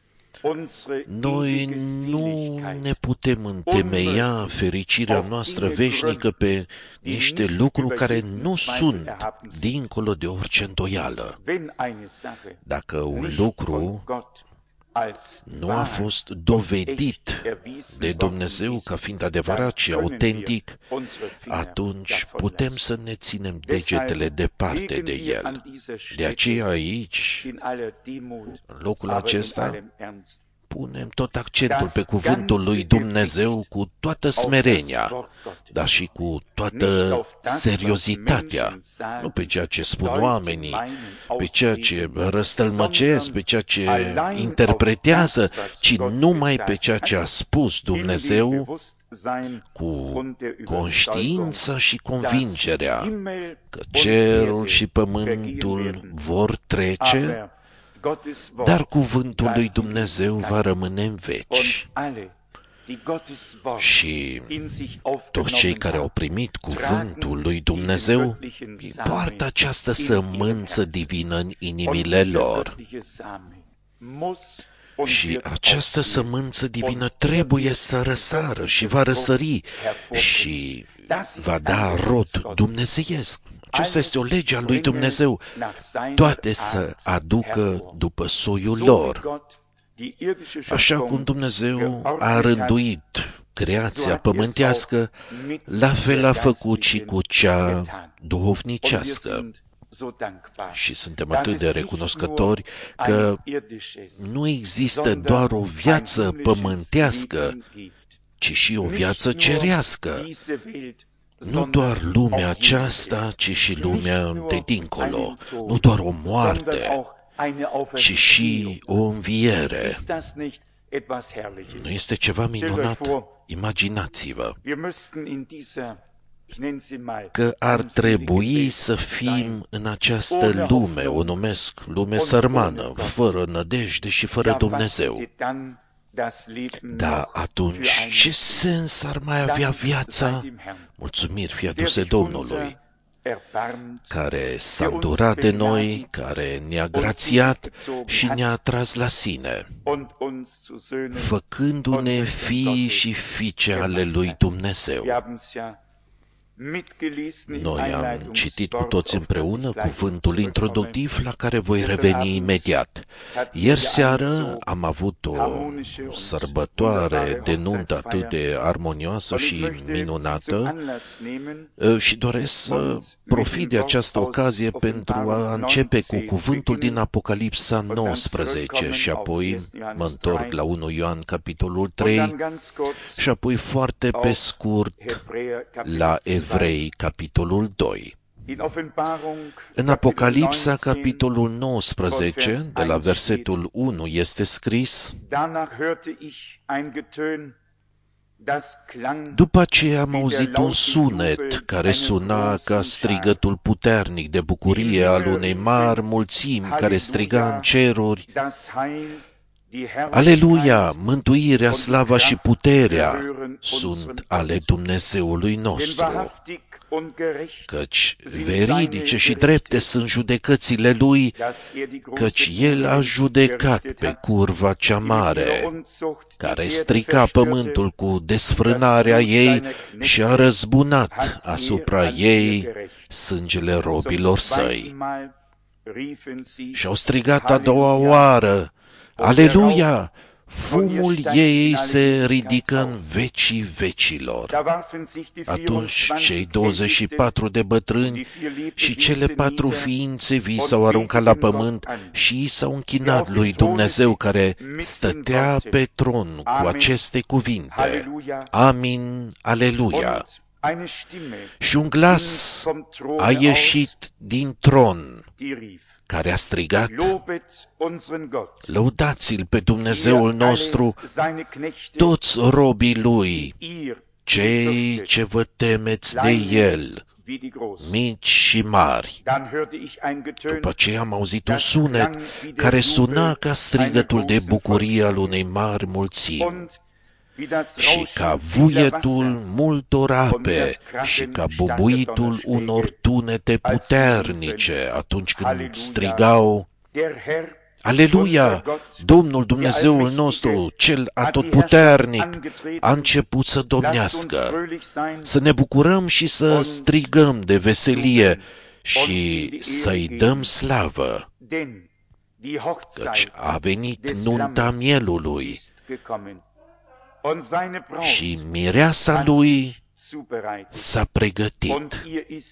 Noi nu ne putem întemeia fericirea noastră veșnică pe niște lucruri care nu sunt dincolo de orice îndoială. Dacă un lucru nu a fost dovedit de Dumnezeu ca fiind adevărat și autentic, atunci putem să ne ținem degetele departe de el. De aceea aici, în locul acesta, punem tot accentul pe cuvântul lui Dumnezeu cu toată smerenia, dar și cu toată seriozitatea, nu pe ceea ce spun oamenii, pe ceea ce răstălmăcesc, pe ceea ce interpretează, ci numai pe ceea ce a spus Dumnezeu, cu conștiința și convingerea că cerul și pământul vor trece, dar cuvântul lui Dumnezeu va rămâne în veci. Și toți cei care au primit cuvântul lui Dumnezeu poartă această sămânță divină în inimile lor. Și această sămânță divină trebuie să răsară și va răsări și va da rod dumnezeiesc. Aceasta este o lege a lui Dumnezeu. Toate să aducă după soiul lor. Așa cum Dumnezeu a rânduit creația pământească, la fel a făcut și cu cea duhovnicească. Și suntem atât de recunoscători că nu există doar o viață pământească, ci și o viață cerească. Nu doar lumea aceasta, ci și lumea de dincolo. Nu doar o moarte, ci și o înviere. Nu este ceva minunat? Imaginați-vă că ar trebui să fim în această lume, o numesc lume sărmană, fără nădejde și fără Dumnezeu. Dar atunci ce sens ar mai avea viața? Mulțumiri fie aduse Domnului, care s-a îndurat de noi, care ne-a grațiat și ne-a atras la sine, făcându-ne fii și fiice ale lui Dumnezeu. Noi am citit cu toți împreună cuvântul introductiv la care voi reveni imediat. Ieri seară am avut o sărbătoare de nuntă atât de armonioasă și minunată și doresc să profit de această ocazie pentru a începe cu cuvântul din Apocalipsa nouăsprezece și apoi mă întorc la unu Ioan capitolul trei și apoi foarte pe scurt la Evrei, capitolul doi. În Apocalipsa, capitolul nouăsprezece, de la versetul unu, este scris: După aceea am auzit un sunet care suna ca strigătul puternic de bucurie al unei mari mulțimi care striga în ceruri: Aleluia! Mântuirea, slava și puterea sunt ale Dumnezeului nostru, căci veridice și drepte sunt judecățile Lui, căci El a judecat pe curva cea mare, care strica pământul cu desfrânarea ei și a răzbunat asupra ei sângele robilor Săi. Și-au strigat a doua oară: Aleluia! Fumul ei se ridică în vecii vecilor. Atunci cei douăzeci și patru de bătrâni și cele patru ființe vii s-au aruncat la pământ și i s-au închinat lui Dumnezeu care stătea pe tron cu aceste cuvinte: Amin, aleluia! Și un glas a ieșit din tron care a strigat: Lăudați-L pe Dumnezeul nostru, toți robii Lui, cei ce vă temeți de El, mici și mari. După ce am auzit un sunet care suna ca strigătul de bucurie al unei mari mulțimi. și ca vuietul multor ape și ca bubuitul unor tunete puternice atunci când strigau: Aleluia! Domnul Dumnezeul nostru, Cel Atotputernic, a început să domnească. Să ne bucurăm și să strigăm de veselie și să-i dăm slavă, căci a venit nunta mielului și mireasa lui s-a pregătit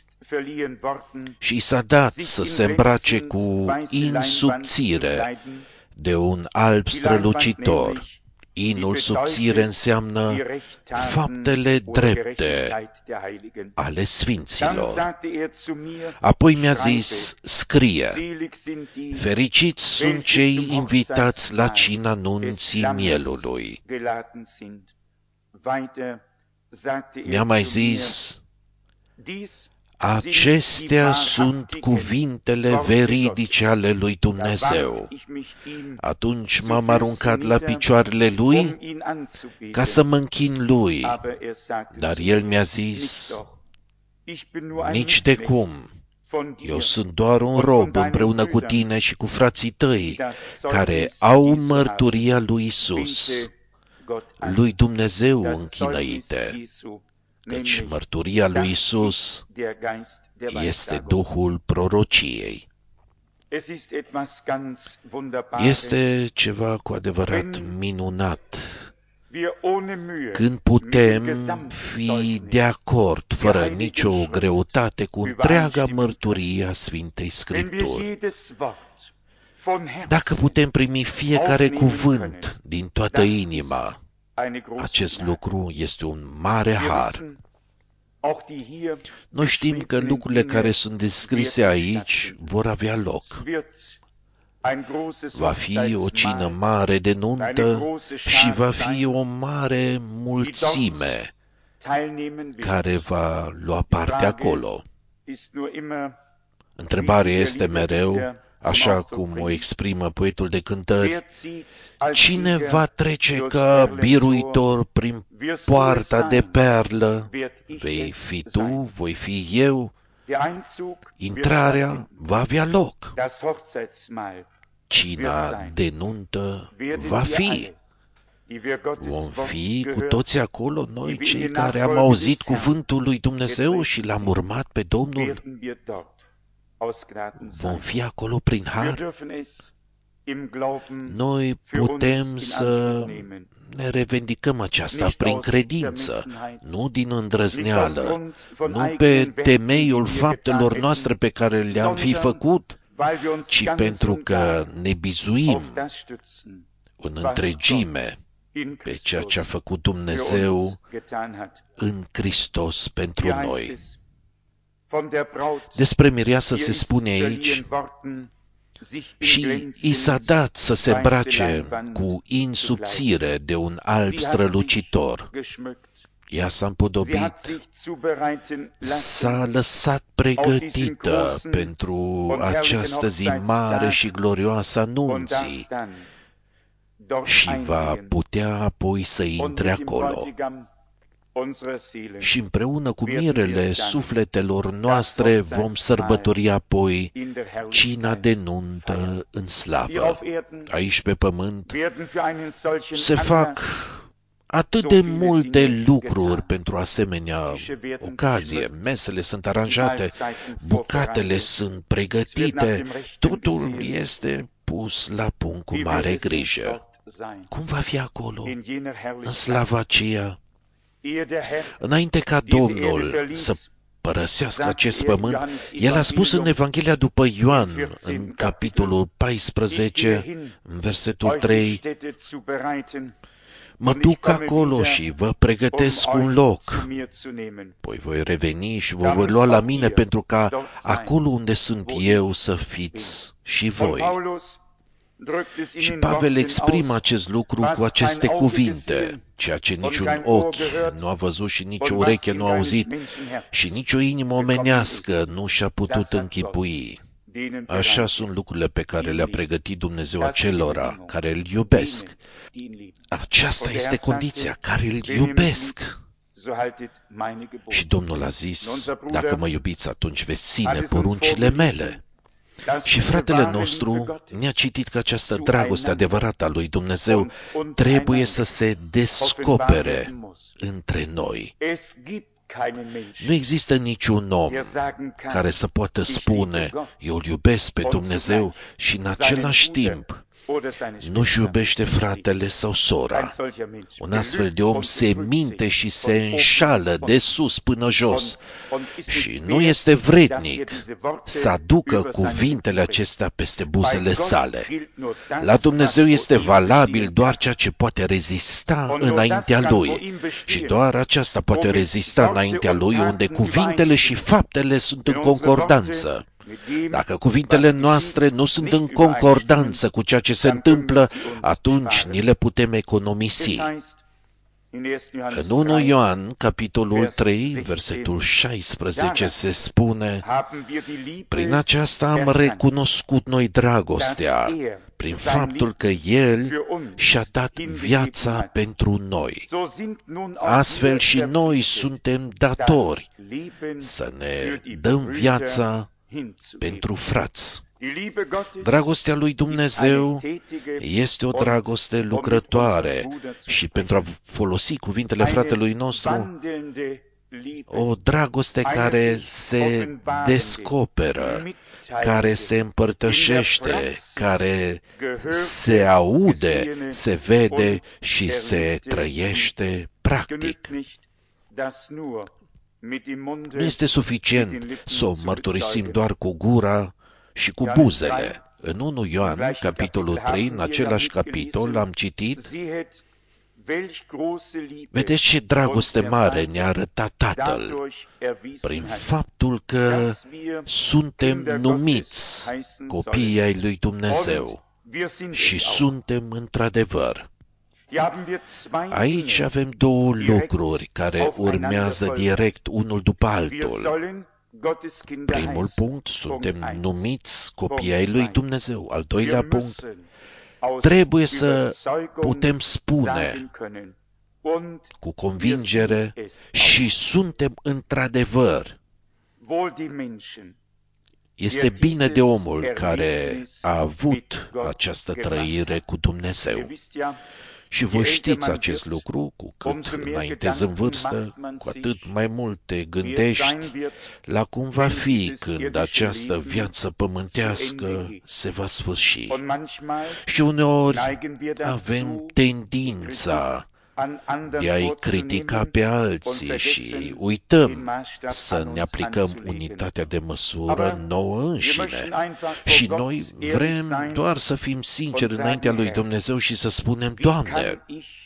și s-a dat să se îmbrace cu in subțire de un alb strălucitor. Inul subțire înseamnă faptele drepte ale sfinților. Apoi mi-a zis: scrie, fericiți sunt cei invitați la cina nunții mielului. Mi-a mai zis: acestea sunt cuvintele veridice ale lui Dumnezeu. Atunci m-am aruncat la picioarele lui ca să mă închin lui, dar el mi-a zis: nici de cum. Eu sunt doar un rob împreună cu tine și cu frații tăi, care au mărturia lui Isus, lui Dumnezeu închinăite, căci mărturia lui Isus este Duhul prorociei. Este ceva cu adevărat minunat când putem fi de acord, fără nicio greutate, cu întreaga mărturie a Sfintei Scripturi. Dacă putem primi fiecare cuvânt din toată inima, acest lucru este un mare har. Noi știm că lucrurile care sunt descrise aici vor avea loc. Va fi o cină mare de nuntă și va fi o mare mulțime care va lua parte acolo. Întrebarea este mereu, așa cum o exprimă poetul de cântări: cine va trece ca biruitor prin poarta de perlă? Vei fi tu, voi fi eu. Intrarea va avea loc. Cina de nuntă va fi. Vom fi cu toți acolo, noi cei care am auzit cuvântul lui Dumnezeu și l-am urmat pe Domnul. Vom fi acolo prin har. Noi putem să ne revendicăm aceasta prin credință, nu din îndrăzneală, nu pe temeiul faptelor noastre pe care le-am fi făcut, ci pentru că ne bizuim în întregime pe ceea ce a făcut Dumnezeu în Hristos pentru noi. Despre mireasă se spune aici: și i s-a dat să se îmbrace cu in subțire de un alb strălucitor. Ea s-a împodobit, s-a lăsat pregătită pentru această zi mare și glorioasă a nunții și va putea apoi să intre acolo. Și împreună cu mirele sufletelor noastre vom sărbători apoi cina de nuntă în slavă. Aici pe pământ se fac atât de multe lucruri pentru asemenea ocazie. Mesele sunt aranjate, bucatele sunt pregătite, totul este pus la punct cu mare grijă. Cum va fi acolo, în slava aceea? Înainte ca Domnul să părăsească acest pământ, El a spus în Evanghelia după Ioan, în capitolul paisprezece, în versetul trei: mă duc acolo și vă pregătesc un loc. Poi voi reveni și vă voi lua la mine pentru ca acolo unde sunt eu să fiți și voi. Și Pavel exprimă acest lucru cu aceste cuvinte, ceea ce niciun ochi nu a văzut și nici o ureche nu a auzit și nici o inimă omenească nu și-a putut închipui. Așa sunt lucrurile pe care le-a pregătit Dumnezeu acelora care îl iubesc. Aceasta este condiția, care îl iubesc. Și Domnul a zis, dacă mă iubiți, atunci veți ține poruncile mele. Și fratele nostru ne-a citit că această dragoste adevărată a lui Dumnezeu trebuie să se descopere între noi. Nu există niciun om care să poată spune, eu îl iubesc pe Dumnezeu și în același timp nu-și iubește fratele sau sora. Un astfel de om se minte și se înșală de sus până jos și nu este vrednic să aducă cuvintele acestea peste buzele sale. La Dumnezeu este valabil doar ceea ce poate rezista înaintea Lui și doar aceasta poate rezista înaintea Lui unde cuvintele și faptele sunt în concordanță. Dacă cuvintele noastre nu sunt în concordanță cu ceea ce se întâmplă, atunci ni le putem economisi. În unu Ioan, capitolul trei, versetul șaisprezece, se spune, prin aceasta am recunoscut noi dragostea, prin faptul că El și-a dat viața pentru noi. Astfel și noi suntem datori să ne dăm viața pentru frați. Dragostea lui Dumnezeu este o dragoste lucrătoare și pentru a folosi cuvintele fratelui nostru, o dragoste care se descoperă, care se împărtășește, care se aude, se vede și se trăiește practic. Nu este suficient să o mărturisim doar cu gura și cu buzele. În unu Ioan, capitolul trei, în același capitol, am citit, vedeți ce dragoste mare ne-a arătat Tatăl, prin faptul că suntem numiți copiii ai lui Dumnezeu și suntem într-adevăr. Aici avem două lucruri care urmează direct unul după altul. Primul punct, suntem numiți copii ai lui Dumnezeu. Al doilea punct, trebuie să putem spune cu convingere și suntem într-adevăr. Este bine de omul care a avut această trăire cu Dumnezeu. Și voi știți acest lucru, cu cât înaintezi în vărstă, cu atât mai mult te gândești la cum va fi când această viață pământească se va sfârși. Și uneori avem tendința de a-i critica pe alții și uităm să ne aplicăm unitatea de măsură nouă înșine. Și noi vrem doar să fim sinceri înaintea lui Dumnezeu și să spunem, Doamne,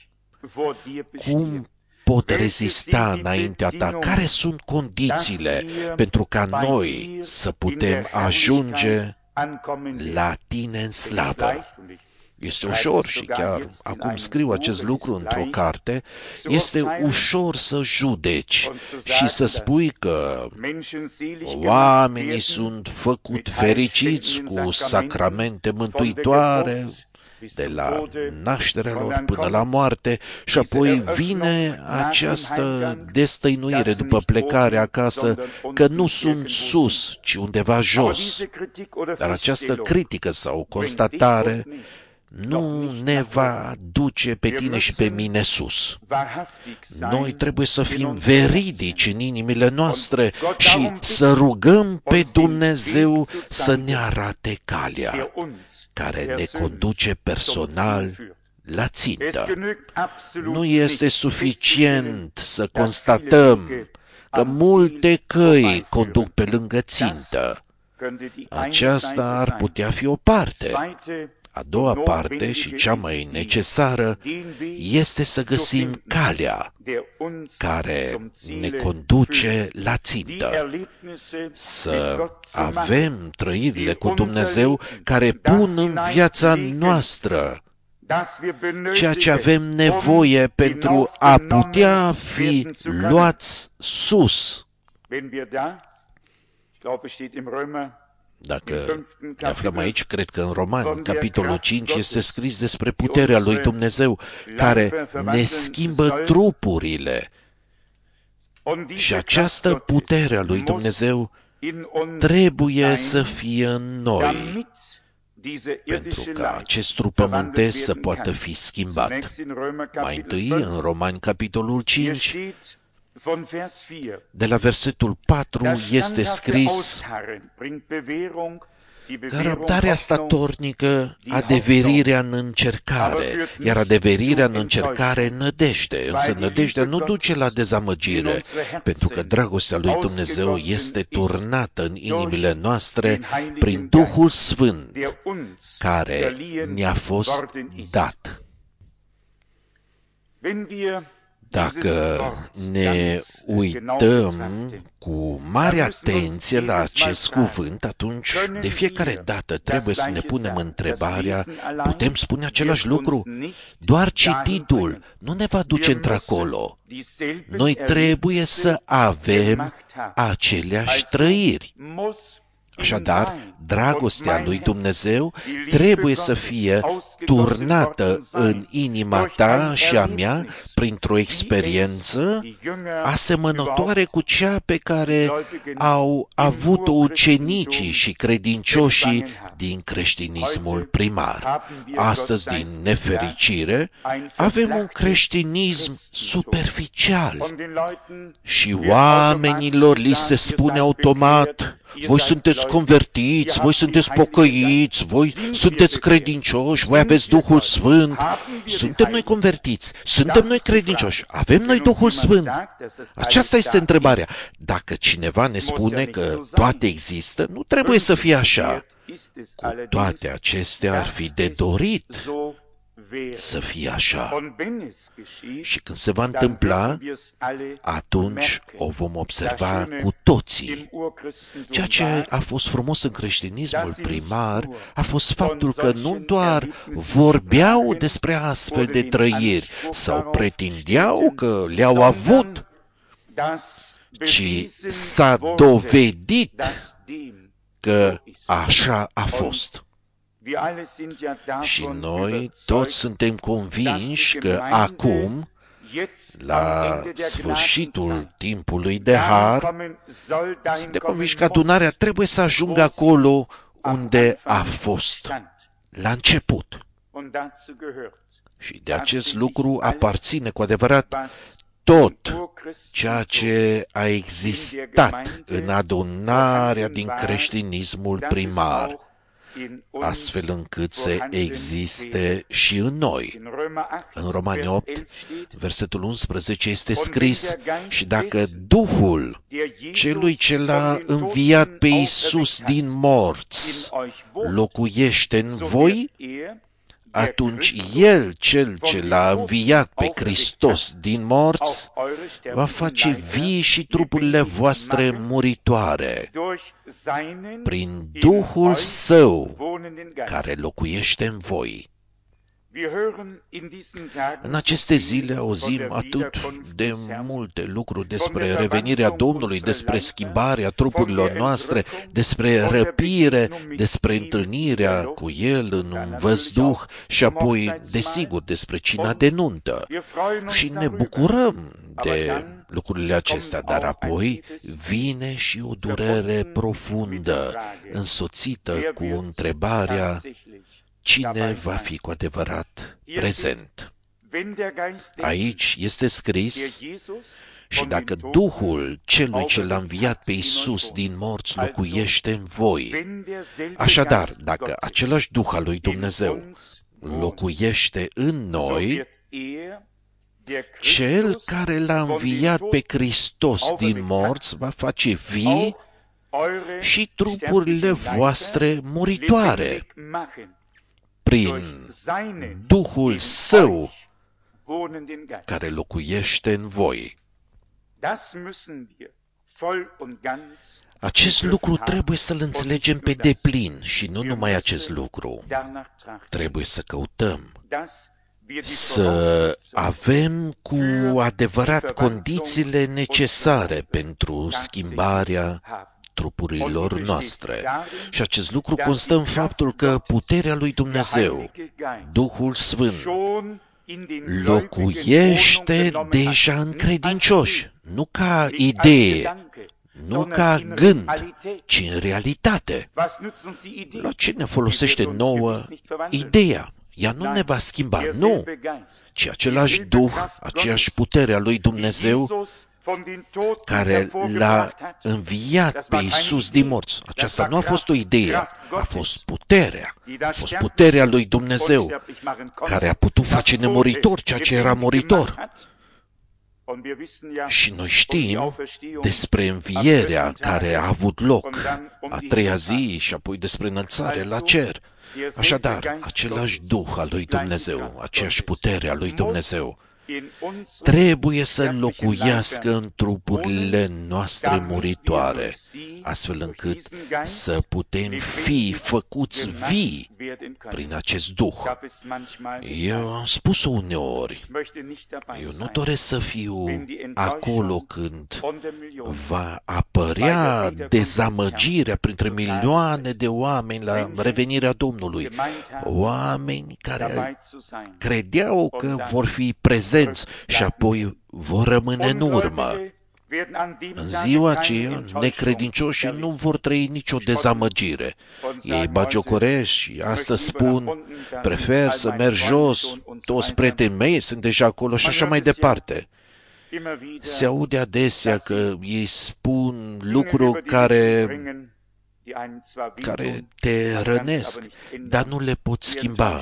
cum pot rezista înaintea Ta? Care sunt condițiile pentru ca noi să putem ajunge la Tine în slavă? Este ușor și chiar acum scriu acest lucru într-o carte, este ușor să judeci și să spui că oamenii sunt făcut fericiți cu sacramente mântuitoare de la nașterea lor până la moarte și apoi vine această destăinuire după plecare acasă că nu sunt sus, ci undeva jos. Dar această critică sau constatare nu ne va duce pe tine și pe mine sus. Noi trebuie să fim veridici în inimile noastre și să rugăm pe Dumnezeu să ne arate calea care ne conduce personal la țintă. Nu este suficient să constatăm că multe căi conduc pe lângă țintă. Aceasta ar putea fi o parte. A doua parte și cea mai necesară este să găsim calea care ne conduce la țintă. Să avem trăirile cu Dumnezeu care pun în viața noastră ceea ce avem nevoie pentru a putea fi luați sus. Dacă ne aflăm aici, cred că în Romani, capitolul cinci, este scris despre puterea lui Dumnezeu care ne schimbă trupurile. Și această putere a lui Dumnezeu trebuie să fie în noi, pentru ca acest trup pământesc să poată fi schimbat. Mai întâi, în Romani, capitolul cinci, de la versetul patru, este scris că răbdarea statornică, adeverirea în încercare, iar adeverirea în încercare nădejde, însă nădejdea nu duce la dezamăgire, pentru că dragostea lui Dumnezeu este turnată în inimile noastre prin Duhul Sfânt, care ne-a fost dat. Dacă ne uităm cu mare atenție la acest cuvânt, atunci de fiecare dată trebuie să ne punem întrebarea, putem spune același lucru? Doar cititul nu ne va duce într-acolo. Noi trebuie să avem aceleași trăiri. Așadar, dragostea lui Dumnezeu trebuie să fie turnată în inima ta și a mea printr-o experiență asemănătoare cu cea pe care au avut-o ucenicii și credincioșii din creștinismul primar. Astăzi, din nefericire, avem un creștinism superficial și oamenilor li se spune automat: voi sunteți convertiți, voi sunteți pocăiți, voi sunteți credincioși, voi aveți Duhul Sfânt. Suntem noi convertiți, suntem noi credincioși, avem noi Duhul Sfânt. Aceasta este întrebarea. Dacă cineva ne spune că toate există, nu trebuie să fie așa. Cu toate acestea ar fi de dorit să fie așa. Și când se va întâmpla, atunci o vom observa cu toții. Ceea ce a fost frumos în creștinismul primar a fost faptul că nu doar vorbeau despre astfel de trăiri sau pretindeau că le-au avut, ci s-a dovedit că așa a fost. Și noi toți suntem convinși că acum, la sfârșitul timpului de har, suntem convinși că adunarea trebuie să ajungă acolo unde a fost, la început. Și de acest lucru aparține cu adevărat tot ceea ce a existat în adunarea din creștinismul primar, astfel încât să existe și în noi. În Romani opt, versetul unsprezece, este scris: și dacă Duhul celui ce l-a înviat pe Iisus din morți locuiește în voi, atunci El, Cel ce l-a înviat pe Hristos din morți, va face vii și trupurile voastre muritoare prin Duhul Său care locuiește în voi. În aceste zile auzim atât de multe lucruri despre revenirea Domnului, despre schimbarea trupurilor noastre, despre răpire, despre întâlnirea cu El în un văzduh și apoi, desigur, despre cina de nuntă. Și ne bucurăm de lucrurile acestea, dar apoi vine și o durere profundă, însoțită cu întrebarea: cine va fi cu adevărat prezent? Aici este scris: și dacă Duhul celui ce l-a înviat pe Iisus din morți locuiește în voi, așadar, dacă același Duh al lui Dumnezeu locuiește în noi, Cel care l-a înviat pe Hristos din morți va face vii și trupurile voastre muritoare prin Duhul Său care locuiește în voi. Acest lucru trebuie să-l înțelegem pe deplin și nu numai acest lucru. Trebuie să căutăm să avem cu adevărat condițiile necesare pentru schimbarea trupurilor noastre. Și acest lucru constă în faptul că puterea lui Dumnezeu, Duhul Sfânt, locuiește deja în credincioși, nu ca idee, nu ca gând, ci în realitate. La ce ne folosește nouă ideea? Ea nu ne va schimba, nu, ci același Duh, aceeași putere a lui Dumnezeu care l-a înviat pe Iisus din morți. Aceasta nu a fost o idee, a fost puterea, a fost puterea lui Dumnezeu care a putut face nemuritor ceea ce era moritor. Și noi știm despre învierea care a avut loc a treia zi și apoi despre înălțare la cer. Așadar, același Duh al lui Dumnezeu, aceeași putere a lui Dumnezeu, trebuie să locuiască în trupurile noastre muritoare, astfel încât să putem fi făcuți vii prin acest Duh. Eu am spus-o uneori, eu nu doresc să fiu acolo când va apărea dezamăgirea printre milioane de oameni la revenirea Domnului. Oameni care credeau că vor fi prezenți și apoi vor rămâne în urmă. În ziua aceea, necredincioșii nu vor trăi nicio dezamăgire. Ei bagiocoresc și astăzi spun, prefer să merg jos, toți prietenii mei sunt deja acolo și așa mai departe. Se aude adesea că ei spun lucruri care, care te rănesc, dar nu le pot schimba.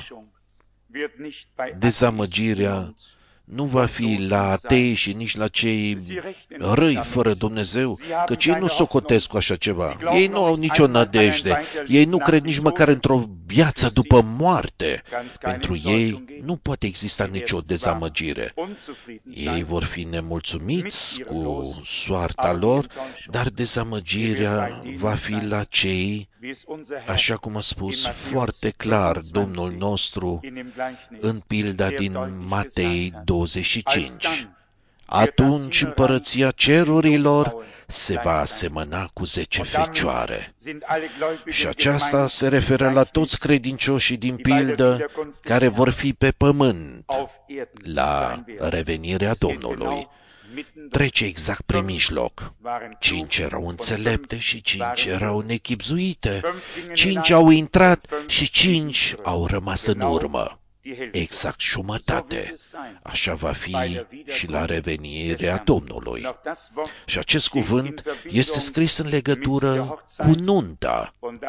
Dezamăgirea nu va fi la atei și nici la cei răi fără Dumnezeu, căci ei nu socotesc cu așa ceva. Ei nu au nicio nădejde. Ei nu cred nici măcar într-o viață după moarte. Pentru ei nu poate exista nicio dezamăgire. Ei vor fi nemulțumiți cu soarta lor, dar dezamăgirea va fi la cei, așa cum a spus foarte clar Domnul nostru în pilda din Matei douăzeci și cinci. Atunci împărăția cerurilor se va asemăna cu zece fecioare. Și aceasta se referă la toți credincioșii din pildă care vor fi pe pământ la revenirea Domnului. Trece exact prin mijloc. Cinci erau înțelepte și cinci erau nechibzuite. Cinci au intrat și cinci au rămas în urmă. Exact jumătate. Așa va fi și la revenirea Domnului. Și acest cuvânt este scris în legătură cu nunta.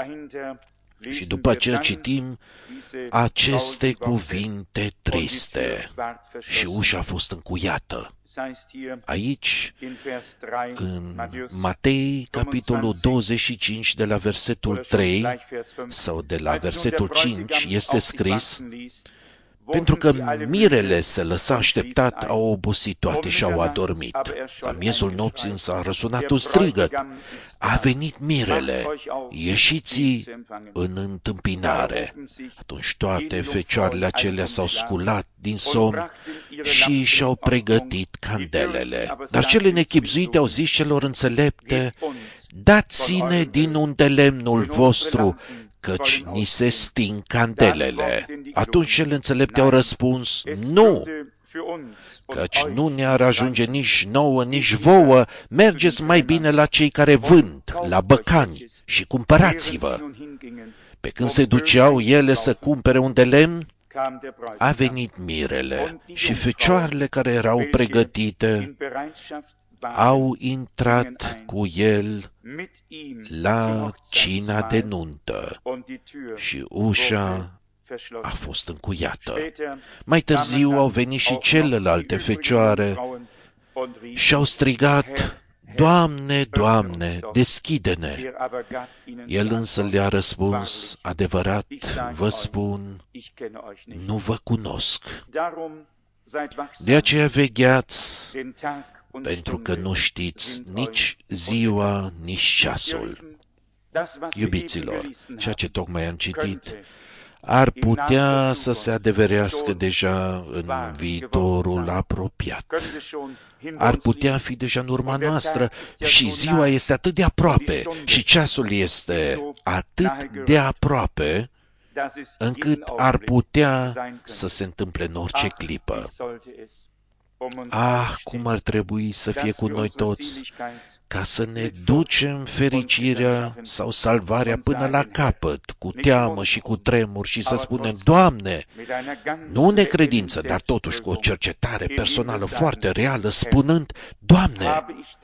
Și după aceea citim aceste cuvinte triste. Și ușa a fost încuiată. Aici, în Matei, capitolul douăzeci și cinci, de la versetul trei sau de la versetul cinci, este scris: pentru că mirele se lăsa așteptat, au obosit toate și au adormit. La miezul nopții însă a răsunat un strigăt: a venit mirele, ieșiți în întâmpinare. Atunci toate fecioarele acelea s-au sculat din somn și și-au pregătit candelele. Dar cele nechibzuite au zis celor înțelepte: dați-ne din unde lemnul vostru, căci ni se sting candelele. Atunci cele înțelepte au răspuns: nu, căci nu ne-ar ajunge nici nouă, nici vouă, mergeți mai bine la cei care vând, la băcani, și cumpărați-vă. Pe când se duceau ele să cumpere un de lemn, a venit mirele și fecioarele care erau pregătite au intrat cu el la cina de nuntă și ușa a fost încuiată. Mai târziu au venit și celelalte fecioare și au strigat: Doamne, Doamne, deschide-ne! El însă le-a răspuns: adevărat vă spun, nu vă cunosc. De aceea vegheați, pentru că nu știți nici ziua, nici ceasul. Iubiților, ceea ce tocmai am citit ar putea să se adeverească deja în viitorul apropiat. Ar putea fi deja în urma noastră și ziua este atât de aproape și ceasul este atât de aproape încât ar putea să se întâmple în orice clipă. Ah, cum ar trebui să fie cu noi toți ca să ne ducem fericirea sau salvarea până la capăt, cu teamă și cu tremur și să spunem, Doamne, nu necredință, dar totuși cu o cercetare personală foarte reală, spunând, Doamne,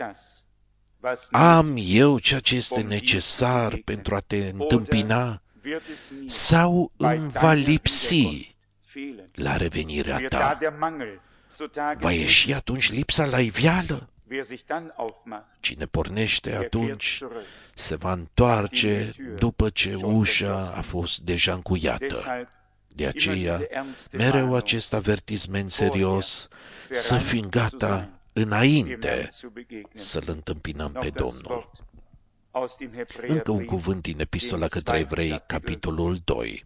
am eu ceea ce este necesar pentru a te întâmpina sau îmi va lipsi la revenirea ta? Va ieși atunci lipsa la iveală? Cine pornește atunci se va întoarce după ce ușa a fost deja încuiată. De aceea, mereu acest avertisment serios, să fim gata înainte să-L întâmpinăm pe Domnul. Încă un cuvânt din Epistola către Evrei, capitolul doi.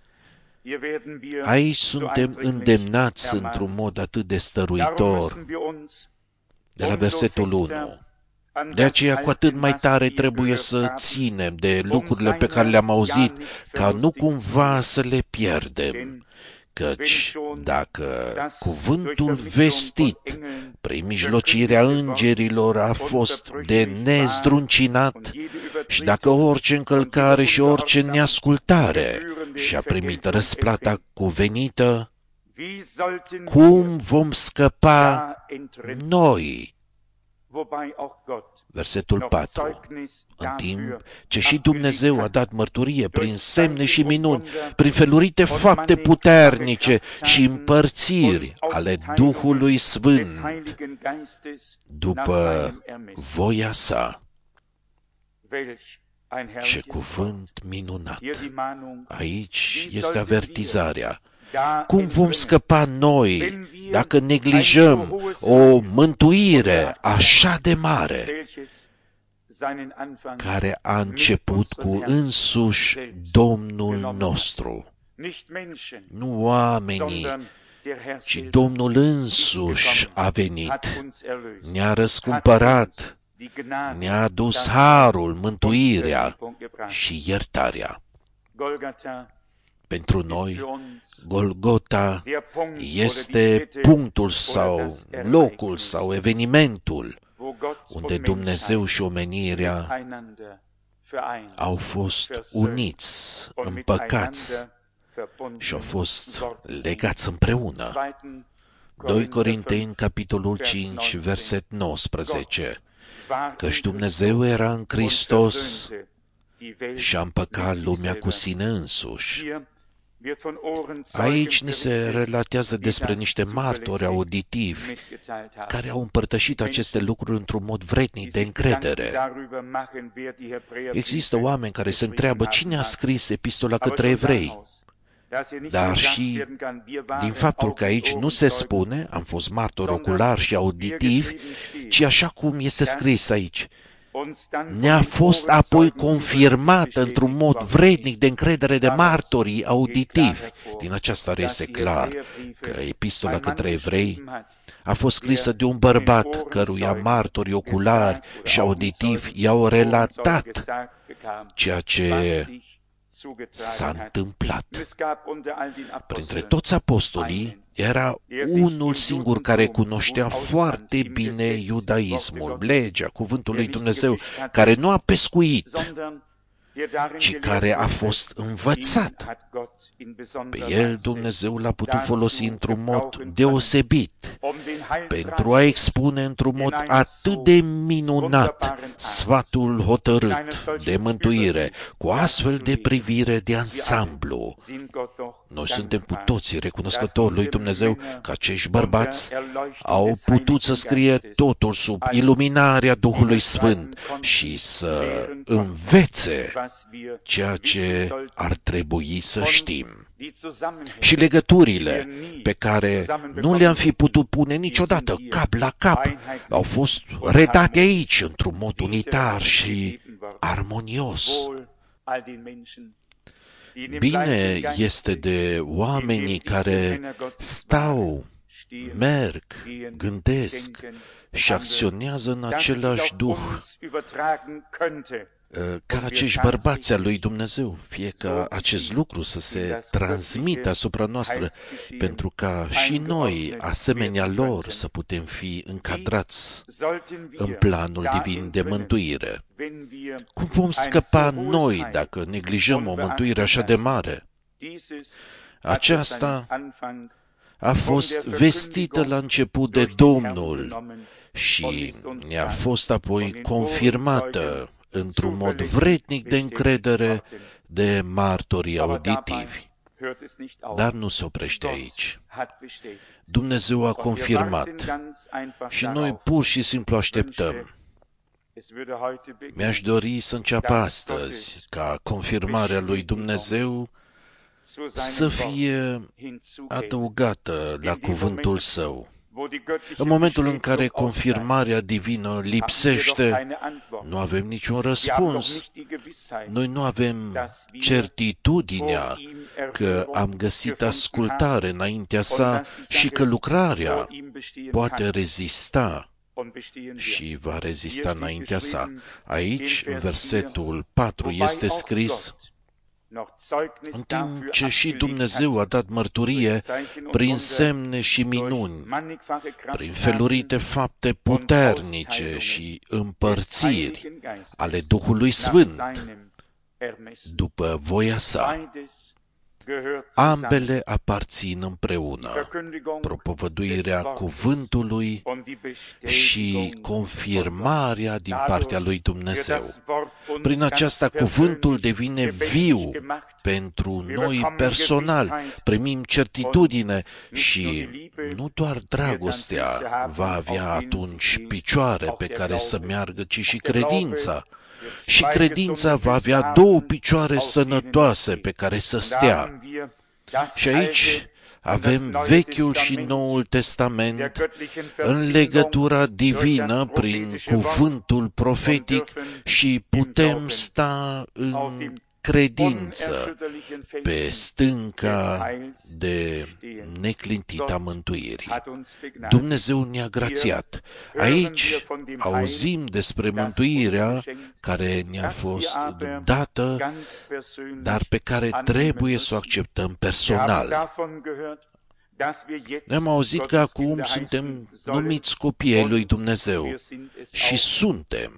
Aici suntem îndemnați într-un mod atât de stăruitor, de la versetul unu. De aceea, cu atât mai tare trebuie să ținem de lucrurile pe care le-am auzit, ca nu cumva să le pierdem. Căci, dacă cuvântul vestit prin mijlocirea îngerilor a fost de nezdruncinat și dacă orice încălcare și orice neascultare și-a primit răsplata cuvenită, cum vom scăpa noi? Versetul patru. În timp ce și Dumnezeu a dat mărturie prin semne și minuni, prin felurite fapte puternice și împărțiri ale Duhului Sfânt, după voia sa. Ce cuvânt minunat! Aici este avertizarea. Cum vom scăpa noi dacă neglijăm o mântuire așa de mare, care a început cu însuși Domnul nostru? Nu oamenii, ci Domnul însuși a venit, ne-a răscumpărat, ne-a adus harul, mântuirea și iertarea. Pentru noi, Golgota este punctul sau locul sau evenimentul unde Dumnezeu și omenirea au fost uniți, împăcați și au fost legați împreună. doi Corinteni, capitolul cinci, verset nouăsprezece. Căci Dumnezeu era în Hristos și a împăcat lumea cu sine însuși. Aici ni se relatează despre niște martori auditivi care au împărtășit aceste lucruri într-un mod vrednic de încredere. Există oameni care se întreabă cine a scris Epistola către Evrei, dar și din faptul că aici nu se spune, am fost martori oculari și auditivi, ci așa cum este scris aici. Ne-a fost apoi confirmat într-un mod vrednic de încredere de martorii auditivi. Din aceasta este clar că Epistola către Evrei a fost scrisă de un bărbat căruia martorii oculari și auditivi i-au relatat ceea ce s-a întâmplat. Printre toți apostolii era unul singur care cunoștea foarte bine iudaismul, legea, cuvântul lui Dumnezeu, care nu a pescuit, ci care a fost învățat. Pe el Dumnezeu l-a putut folosi într-un mod deosebit pentru a expune într-un mod atât de minunat sfatul hotărât de mântuire, cu astfel de privire de ansamblu. Noi suntem cu toții recunoscători lui Dumnezeu că acești bărbați au putut să scrie totul sub iluminarea Duhului Sfânt și să învețe ceea ce ar trebui să știm. Și legăturile pe care nu le-am fi putut pune niciodată cap la cap au fost redate aici într-un mod unitar și armonios. Bine este de oamenii care stau, merg, gândesc și acționează în același duh ca acești bărbați al lui Dumnezeu, fie ca acest lucru să se transmită asupra noastră, pentru ca și noi, asemenea lor, să putem fi încadrați în planul divin de mântuire. Cum vom scăpa noi dacă neglijăm o mântuire așa de mare? Aceasta a fost vestită la început de Domnul și ne-a fost apoi confirmată într-un mod vrednic de încredere de martorii auditivi. Dar nu se oprește aici. Dumnezeu a confirmat și noi pur și simplu așteptăm. Mi-aș dori să înceapă astăzi ca confirmarea lui Dumnezeu să fie adăugată la cuvântul Său. În momentul în care confirmarea divină lipsește, nu avem niciun răspuns. Noi nu avem certitudinea că am găsit ascultare înaintea sa și că lucrarea poate rezista și va rezista înaintea sa. Aici, în versetul patru, este scris: în timp ce și Dumnezeu a dat mărturie prin semne și minuni, prin felurite fapte puternice și împărțiri ale Duhului Sfânt, după voia sa. Ambele aparțin împreună, propovăduirea cuvântului și confirmarea din partea lui Dumnezeu. Prin aceasta cuvântul devine viu pentru noi personal, primim certitudine și nu doar dragostea va avea atunci picioare pe care să meargă, ci și credința. Și credința va avea două picioare sănătoase pe care să stea. Și aici avem Vechiul și Noul Testament în legătura divină prin cuvântul profetic și putem sta în credință pe stânca de neclintită a mântuirii. Dumnezeu ne-a grațiat. Aici auzim despre mântuirea care ne-a fost dată, dar pe care trebuie să o acceptăm personal. Ne-am auzit că acum suntem numiți copii ai lui Dumnezeu și suntem.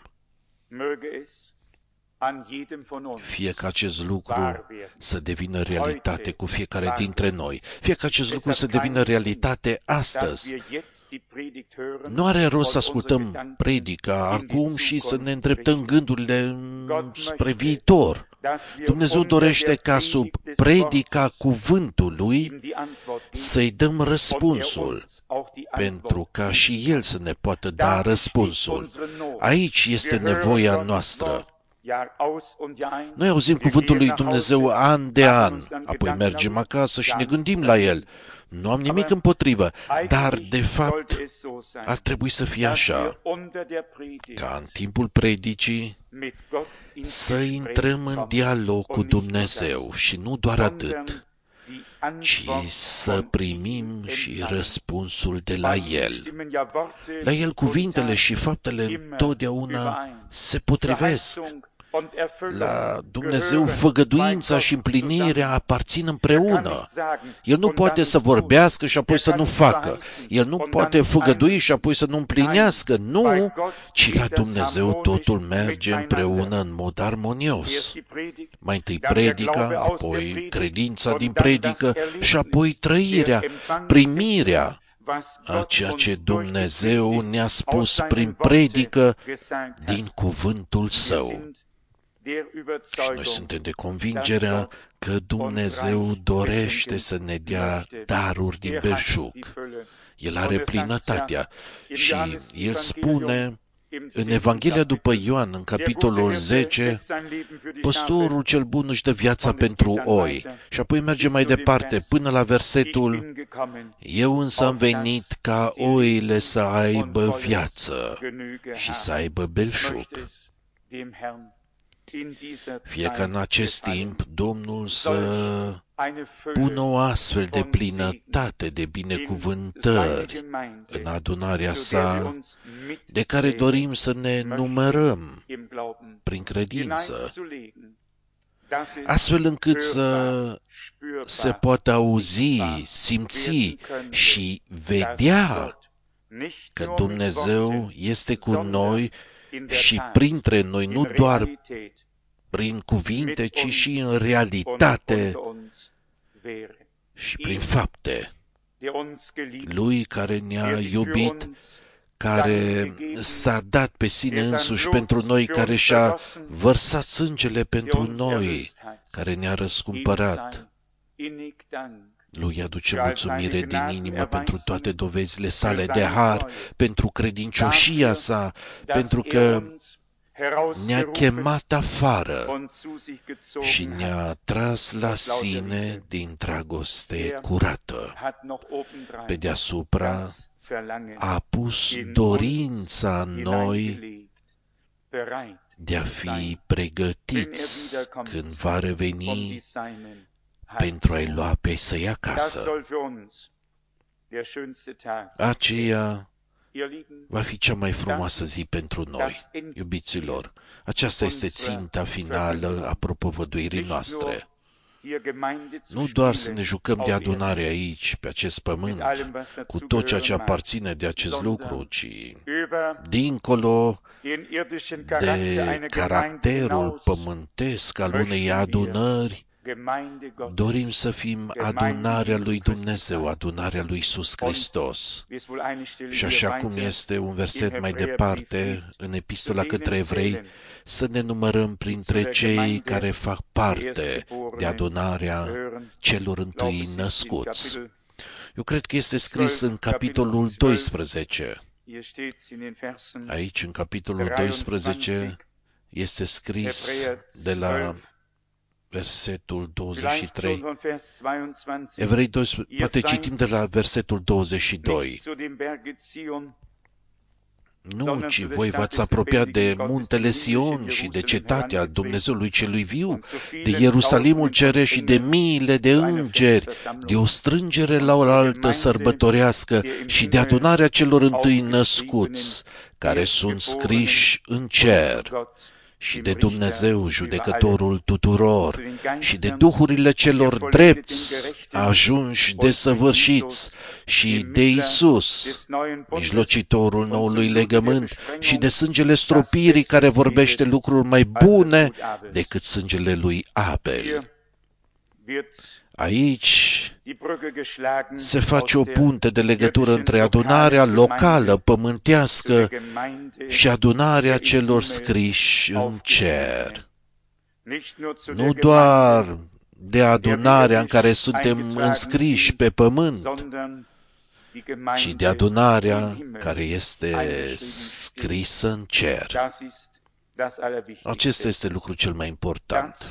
Fie ca acest lucru să devină realitate cu fiecare dintre noi. Fie ca acest lucru să devină realitate astăzi. Nu are rost să ascultăm predica acum și să ne îndreptăm gândurile spre viitor. Dumnezeu dorește ca sub predica cuvântului să-i dăm răspunsul, pentru ca și El să ne poată da răspunsul. Aici este nevoia noastră. Noi auzim cuvântul lui Dumnezeu an de an, apoi mergem acasă și ne gândim la el. Nu am nimic împotrivă, dar, de fapt, ar trebui să fie așa, ca în timpul predicii să intrăm în dialog cu Dumnezeu și nu doar atât, ci să primim și răspunsul de la El. La El cuvintele și faptele întotdeauna se potrivesc. La Dumnezeu făgăduința și împlinirea aparțin împreună. El nu poate să vorbească și apoi să nu facă. El nu poate făgădui și apoi să nu împlinească. Nu, ci la Dumnezeu totul merge împreună în mod armonios. Mai întâi predica, apoi credința din predică și apoi trăirea, primirea a ceea ce Dumnezeu ne-a spus prin predică din cuvântul Său. Și noi suntem de convingerea că Dumnezeu dorește să ne dea daruri din belșug. El are plinătatea și El spune în Evanghelia după Ioan, în capitolul zece, păstorul cel bun își dă viața pentru oi. Și apoi merge mai departe până la versetul: eu însă am venit ca oile să aibă viață și să aibă belșug. Fie ca în acest timp Domnul să pună o astfel de plinătate de binecuvântări în adunarea sa, de care dorim să ne numărăm prin credință, astfel încât să se poată auzi, simți și vedea că Dumnezeu este cu noi și printre noi, nu doar prin cuvinte, ci și în realitate și prin fapte. Lui care ne-a iubit, care s-a dat pe sine însuși pentru noi, care și-a vărsat sângele pentru noi, care ne-a răscumpărat. Lui aduce mulțumire din inimă pentru toate dovezile sale de har, pentru credincioșia sa, pentru că ne-a chemat afară și ne-a tras la sine din dragoste curată. Pe deasupra a pus dorința în noi de a fi pregătiți când va reveni pentru a-i lua pe să-i acasă. Aceea va fi cea mai frumoasă zi pentru noi, iubiților. Aceasta este ținta finală a propovăduirii noastre. Nu doar să ne jucăm de adunare aici, pe acest pământ, cu tot ceea ce aparține de acest lucru, ci dincolo de caracterul pământesc al unei adunări, dorim să fim adunarea lui Dumnezeu, adunarea lui Iisus Hristos. Și așa cum este un verset mai departe, în Epistola către Evrei, să ne numărăm printre cei care fac parte de adunarea celor întâi născuți. Eu cred că este scris în capitolul doisprezece. Aici, în capitolul doisprezece, este scris de la versetul douăzeci și trei. Evrei doisprezece, poate citim de la versetul douăzeci și doi. Nu, ci voi v-ați apropiat de muntele Sion și de cetatea Dumnezeului celui viu, de Ierusalimul cere și de miile de îngeri, de o strângere la o altă sărbătorească și de adunarea celor întâi născuți, care sunt scriși în cer, și de Dumnezeu, judecătorul tuturor, și de duhurile celor drepți, ajunși desăvârșiți, și de Iisus, mijlocitorul noului legământ, și de sângele stropirii care vorbește lucruri mai bune decât sângele lui Abel. Aici se face o punte de legătură între adunarea locală, pământească, și adunarea celor scriși în cer. Nu doar de adunarea în care suntem înscriși pe pământ, ci de adunarea care este scrisă în cer. Acesta este lucrul cel mai important.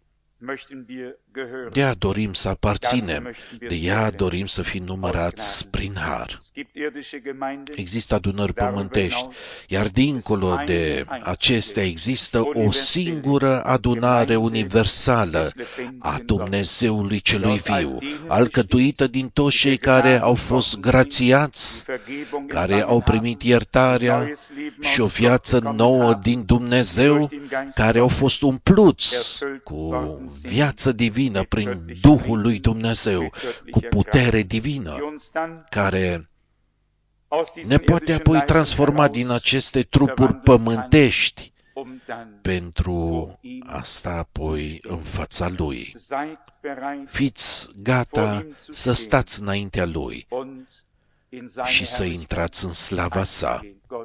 De ea dorim să aparținem, de ea dorim să fim numărați prin har. Există adunări pământești, iar dincolo de acestea există o singură adunare universală a Dumnezeului celui viu, alcătuită din toți cei care au fost grațiați, care au primit iertarea și o viață nouă din Dumnezeu, care au fost umpluți cu viață divină prin Duhul lui Dumnezeu, cu putere divină, care ne poate apoi transforma din aceste trupuri pământești pentru a sta apoi în fața Lui. Fiți gata să stați înaintea Lui și să intrați în slava sa.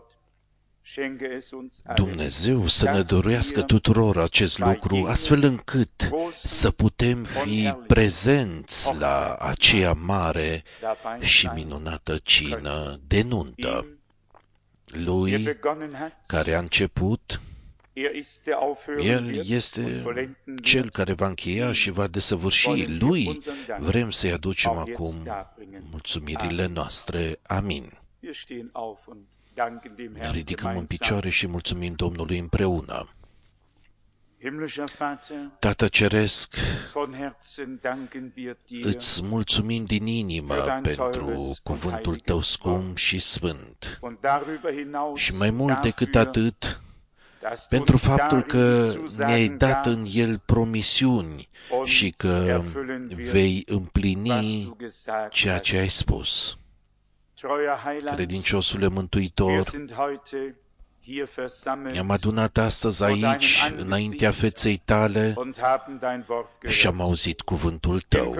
Dumnezeu să ne dorească tuturor acest lucru, astfel încât să putem fi prezenți la aceea mare și minunată cină de nuntă. Lui care a început, El este Cel care va încheia și va desăvârși. Lui vrem să-i aducem acum mulțumirile noastre. Amin. Ne ridicăm în picioare și mulțumim Domnului împreună. Tată Ceresc, îți mulțumim din inimă pentru cuvântul Tău scump și sfânt. Și mai mult decât atât, pentru faptul că ne-ai dat în el promisiuni și că vei împlini ceea ce ai spus. Credinciosule Mântuitor, ne-am adunat astăzi aici, înaintea feței Tale, și am auzit cuvântul Tău.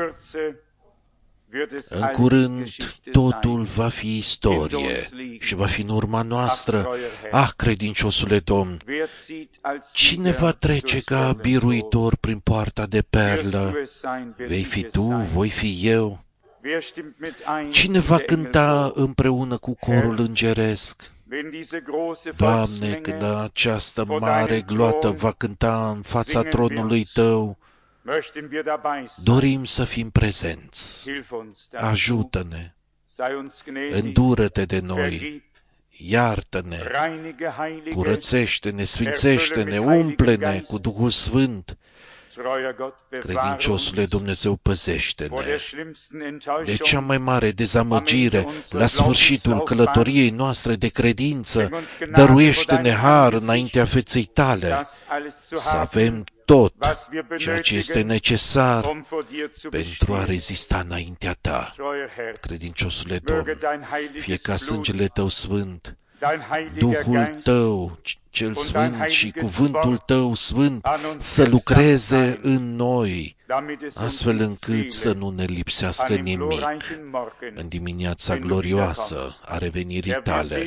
În curând, totul va fi istorie și va fi în urma noastră. Ah, credinciosule Domn, cine va trece ca biruitor prin poarta de perlă? Vei fi Tu, voi fi eu? Cine va cânta împreună cu corul îngeresc? Doamne, când această mare gloată va cânta în fața tronului Tău, dorim să fim prezenți. Ajută-ne, îndură-te de noi, iartă-ne, curățește-ne, sfințește-ne, umple-ne cu Duhul Sfânt. Credinciosule Dumnezeu, păzește-ne de cea mai mare dezamăgire la sfârșitul călătoriei noastre de credință. Dăruiește-ne har înaintea feței Tale, să avem tot ceea ce este necesar pentru a rezista înaintea Ta. Credinciosule Domn, fie ca sângele Tău sfânt, Duhul Tău cel Sfânt și cuvântul Tău Sfânt să lucreze în noi, astfel încât să nu ne lipsească nimic în dimineața glorioasă a revenirii Tale.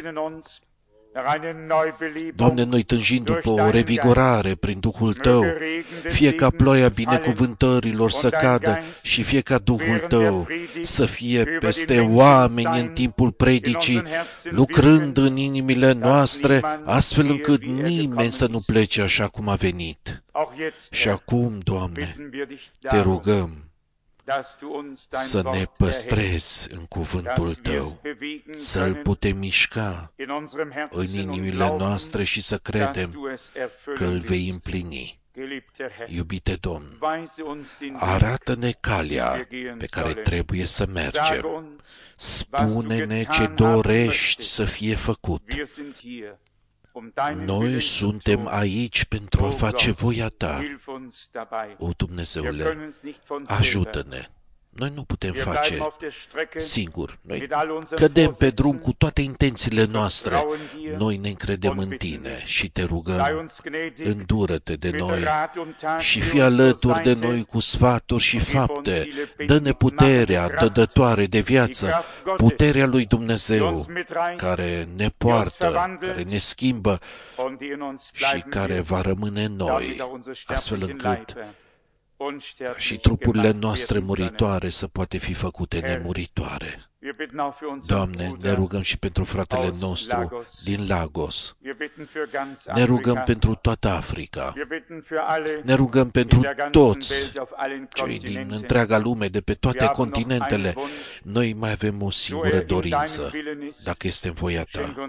Doamne, noi tânjim după o revigorare prin Duhul Tău, fie ca ploaia binecuvântărilor să cadă și fie ca Duhul Tău să fie peste oameni în timpul predicii, lucrând în inimile noastre, astfel încât nimeni să nu plece așa cum a venit. Și acum, Doamne, Te rugăm să ne păstrezi în cuvântul Tău, să-L putem mișca în inimile noastre și să credem că îl vei împlini. Iubite Domn, arată-ne calea pe care trebuie să mergem. Spune-ne ce dorești să fie făcut. Noi suntem aici pentru a face voia Ta. O, Dumnezeule, ajută-ne! Noi nu putem face singuri. Noi cădem pe drum cu toate intențiile noastre. Noi ne încredem în Tine și Te rugăm, îndură-te de noi și fii alături de noi cu sfaturi și fapte. Dă-ne puterea dădătoare de viață, puterea lui Dumnezeu, care ne poartă, care ne schimbă și care va rămâne în noi, astfel încât și trupurile noastre muritoare să poate fi făcute nemuritoare. Doamne, ne rugăm și pentru fratele nostru din Lagos. Ne rugăm pentru toată Africa. Ne rugăm pentru toți cei din întreaga lume, de pe toate continentele. Noi mai avem o singură dorință, dacă este în voia Ta.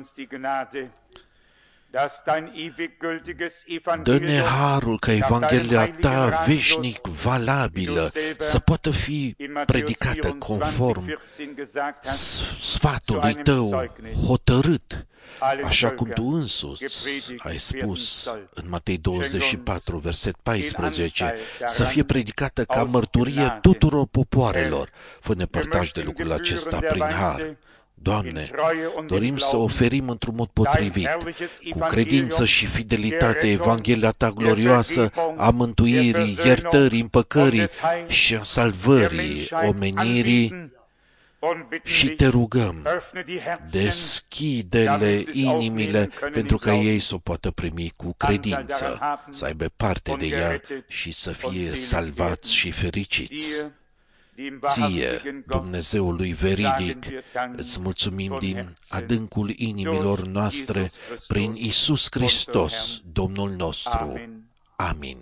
Dă-ne harul ca Evanghelia Ta veșnic valabilă să poată fi predicată conform sfatului Tău hotărât, așa cum Tu însuți ai spus în Matei douăzeci și patru, verset paisprezece, să fie predicată ca mărturie tuturor popoarelor. Fă-ne părtași de lucrul acesta prin har. Doamne, dorim să oferim într-un mod potrivit, cu credință și fidelitate, Evanghelia Ta glorioasă a mântuirii, iertării, împăcării și a salvării omenirii. Și Te rugăm, deschide-le inimile pentru ca ei să o poată primi cu credință, să aibă parte de ea și să fie salvați și fericiți. Ție, Dumnezeului veridic, îți mulțumim din adâncul inimilor noastre, prin Iisus Hristos, Domnul nostru. Amin.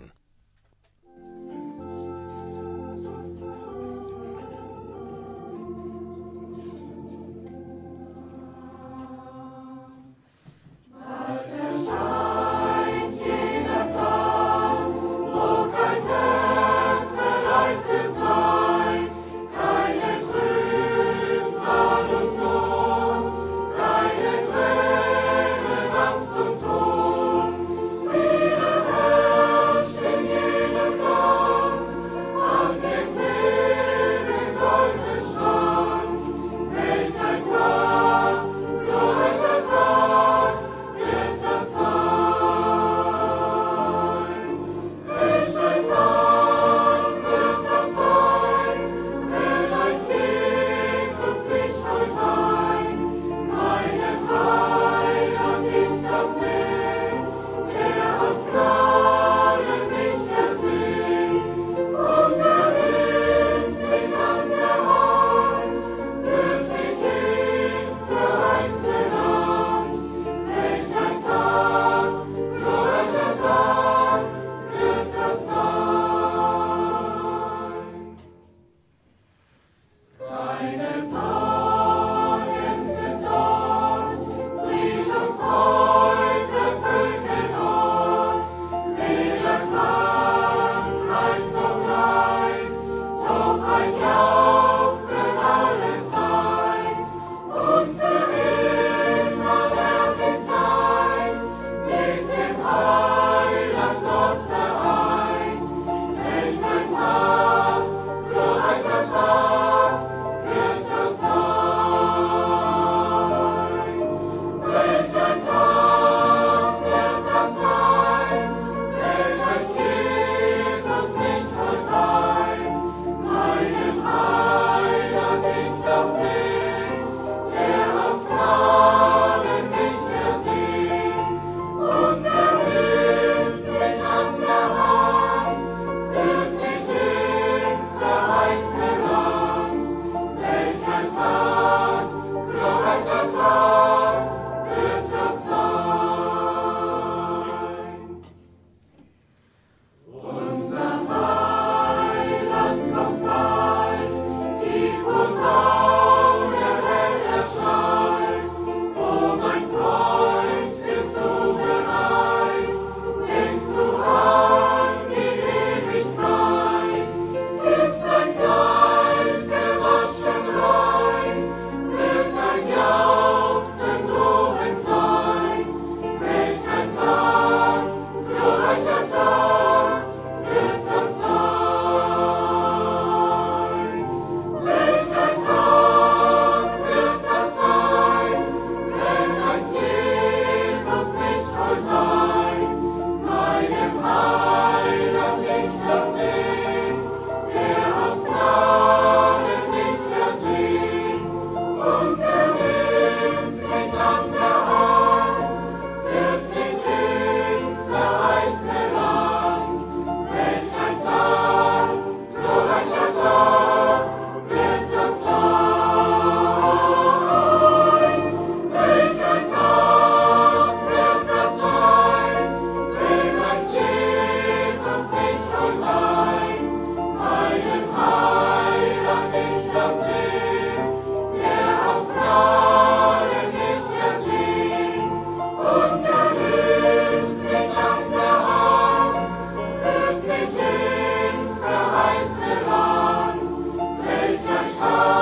Tag.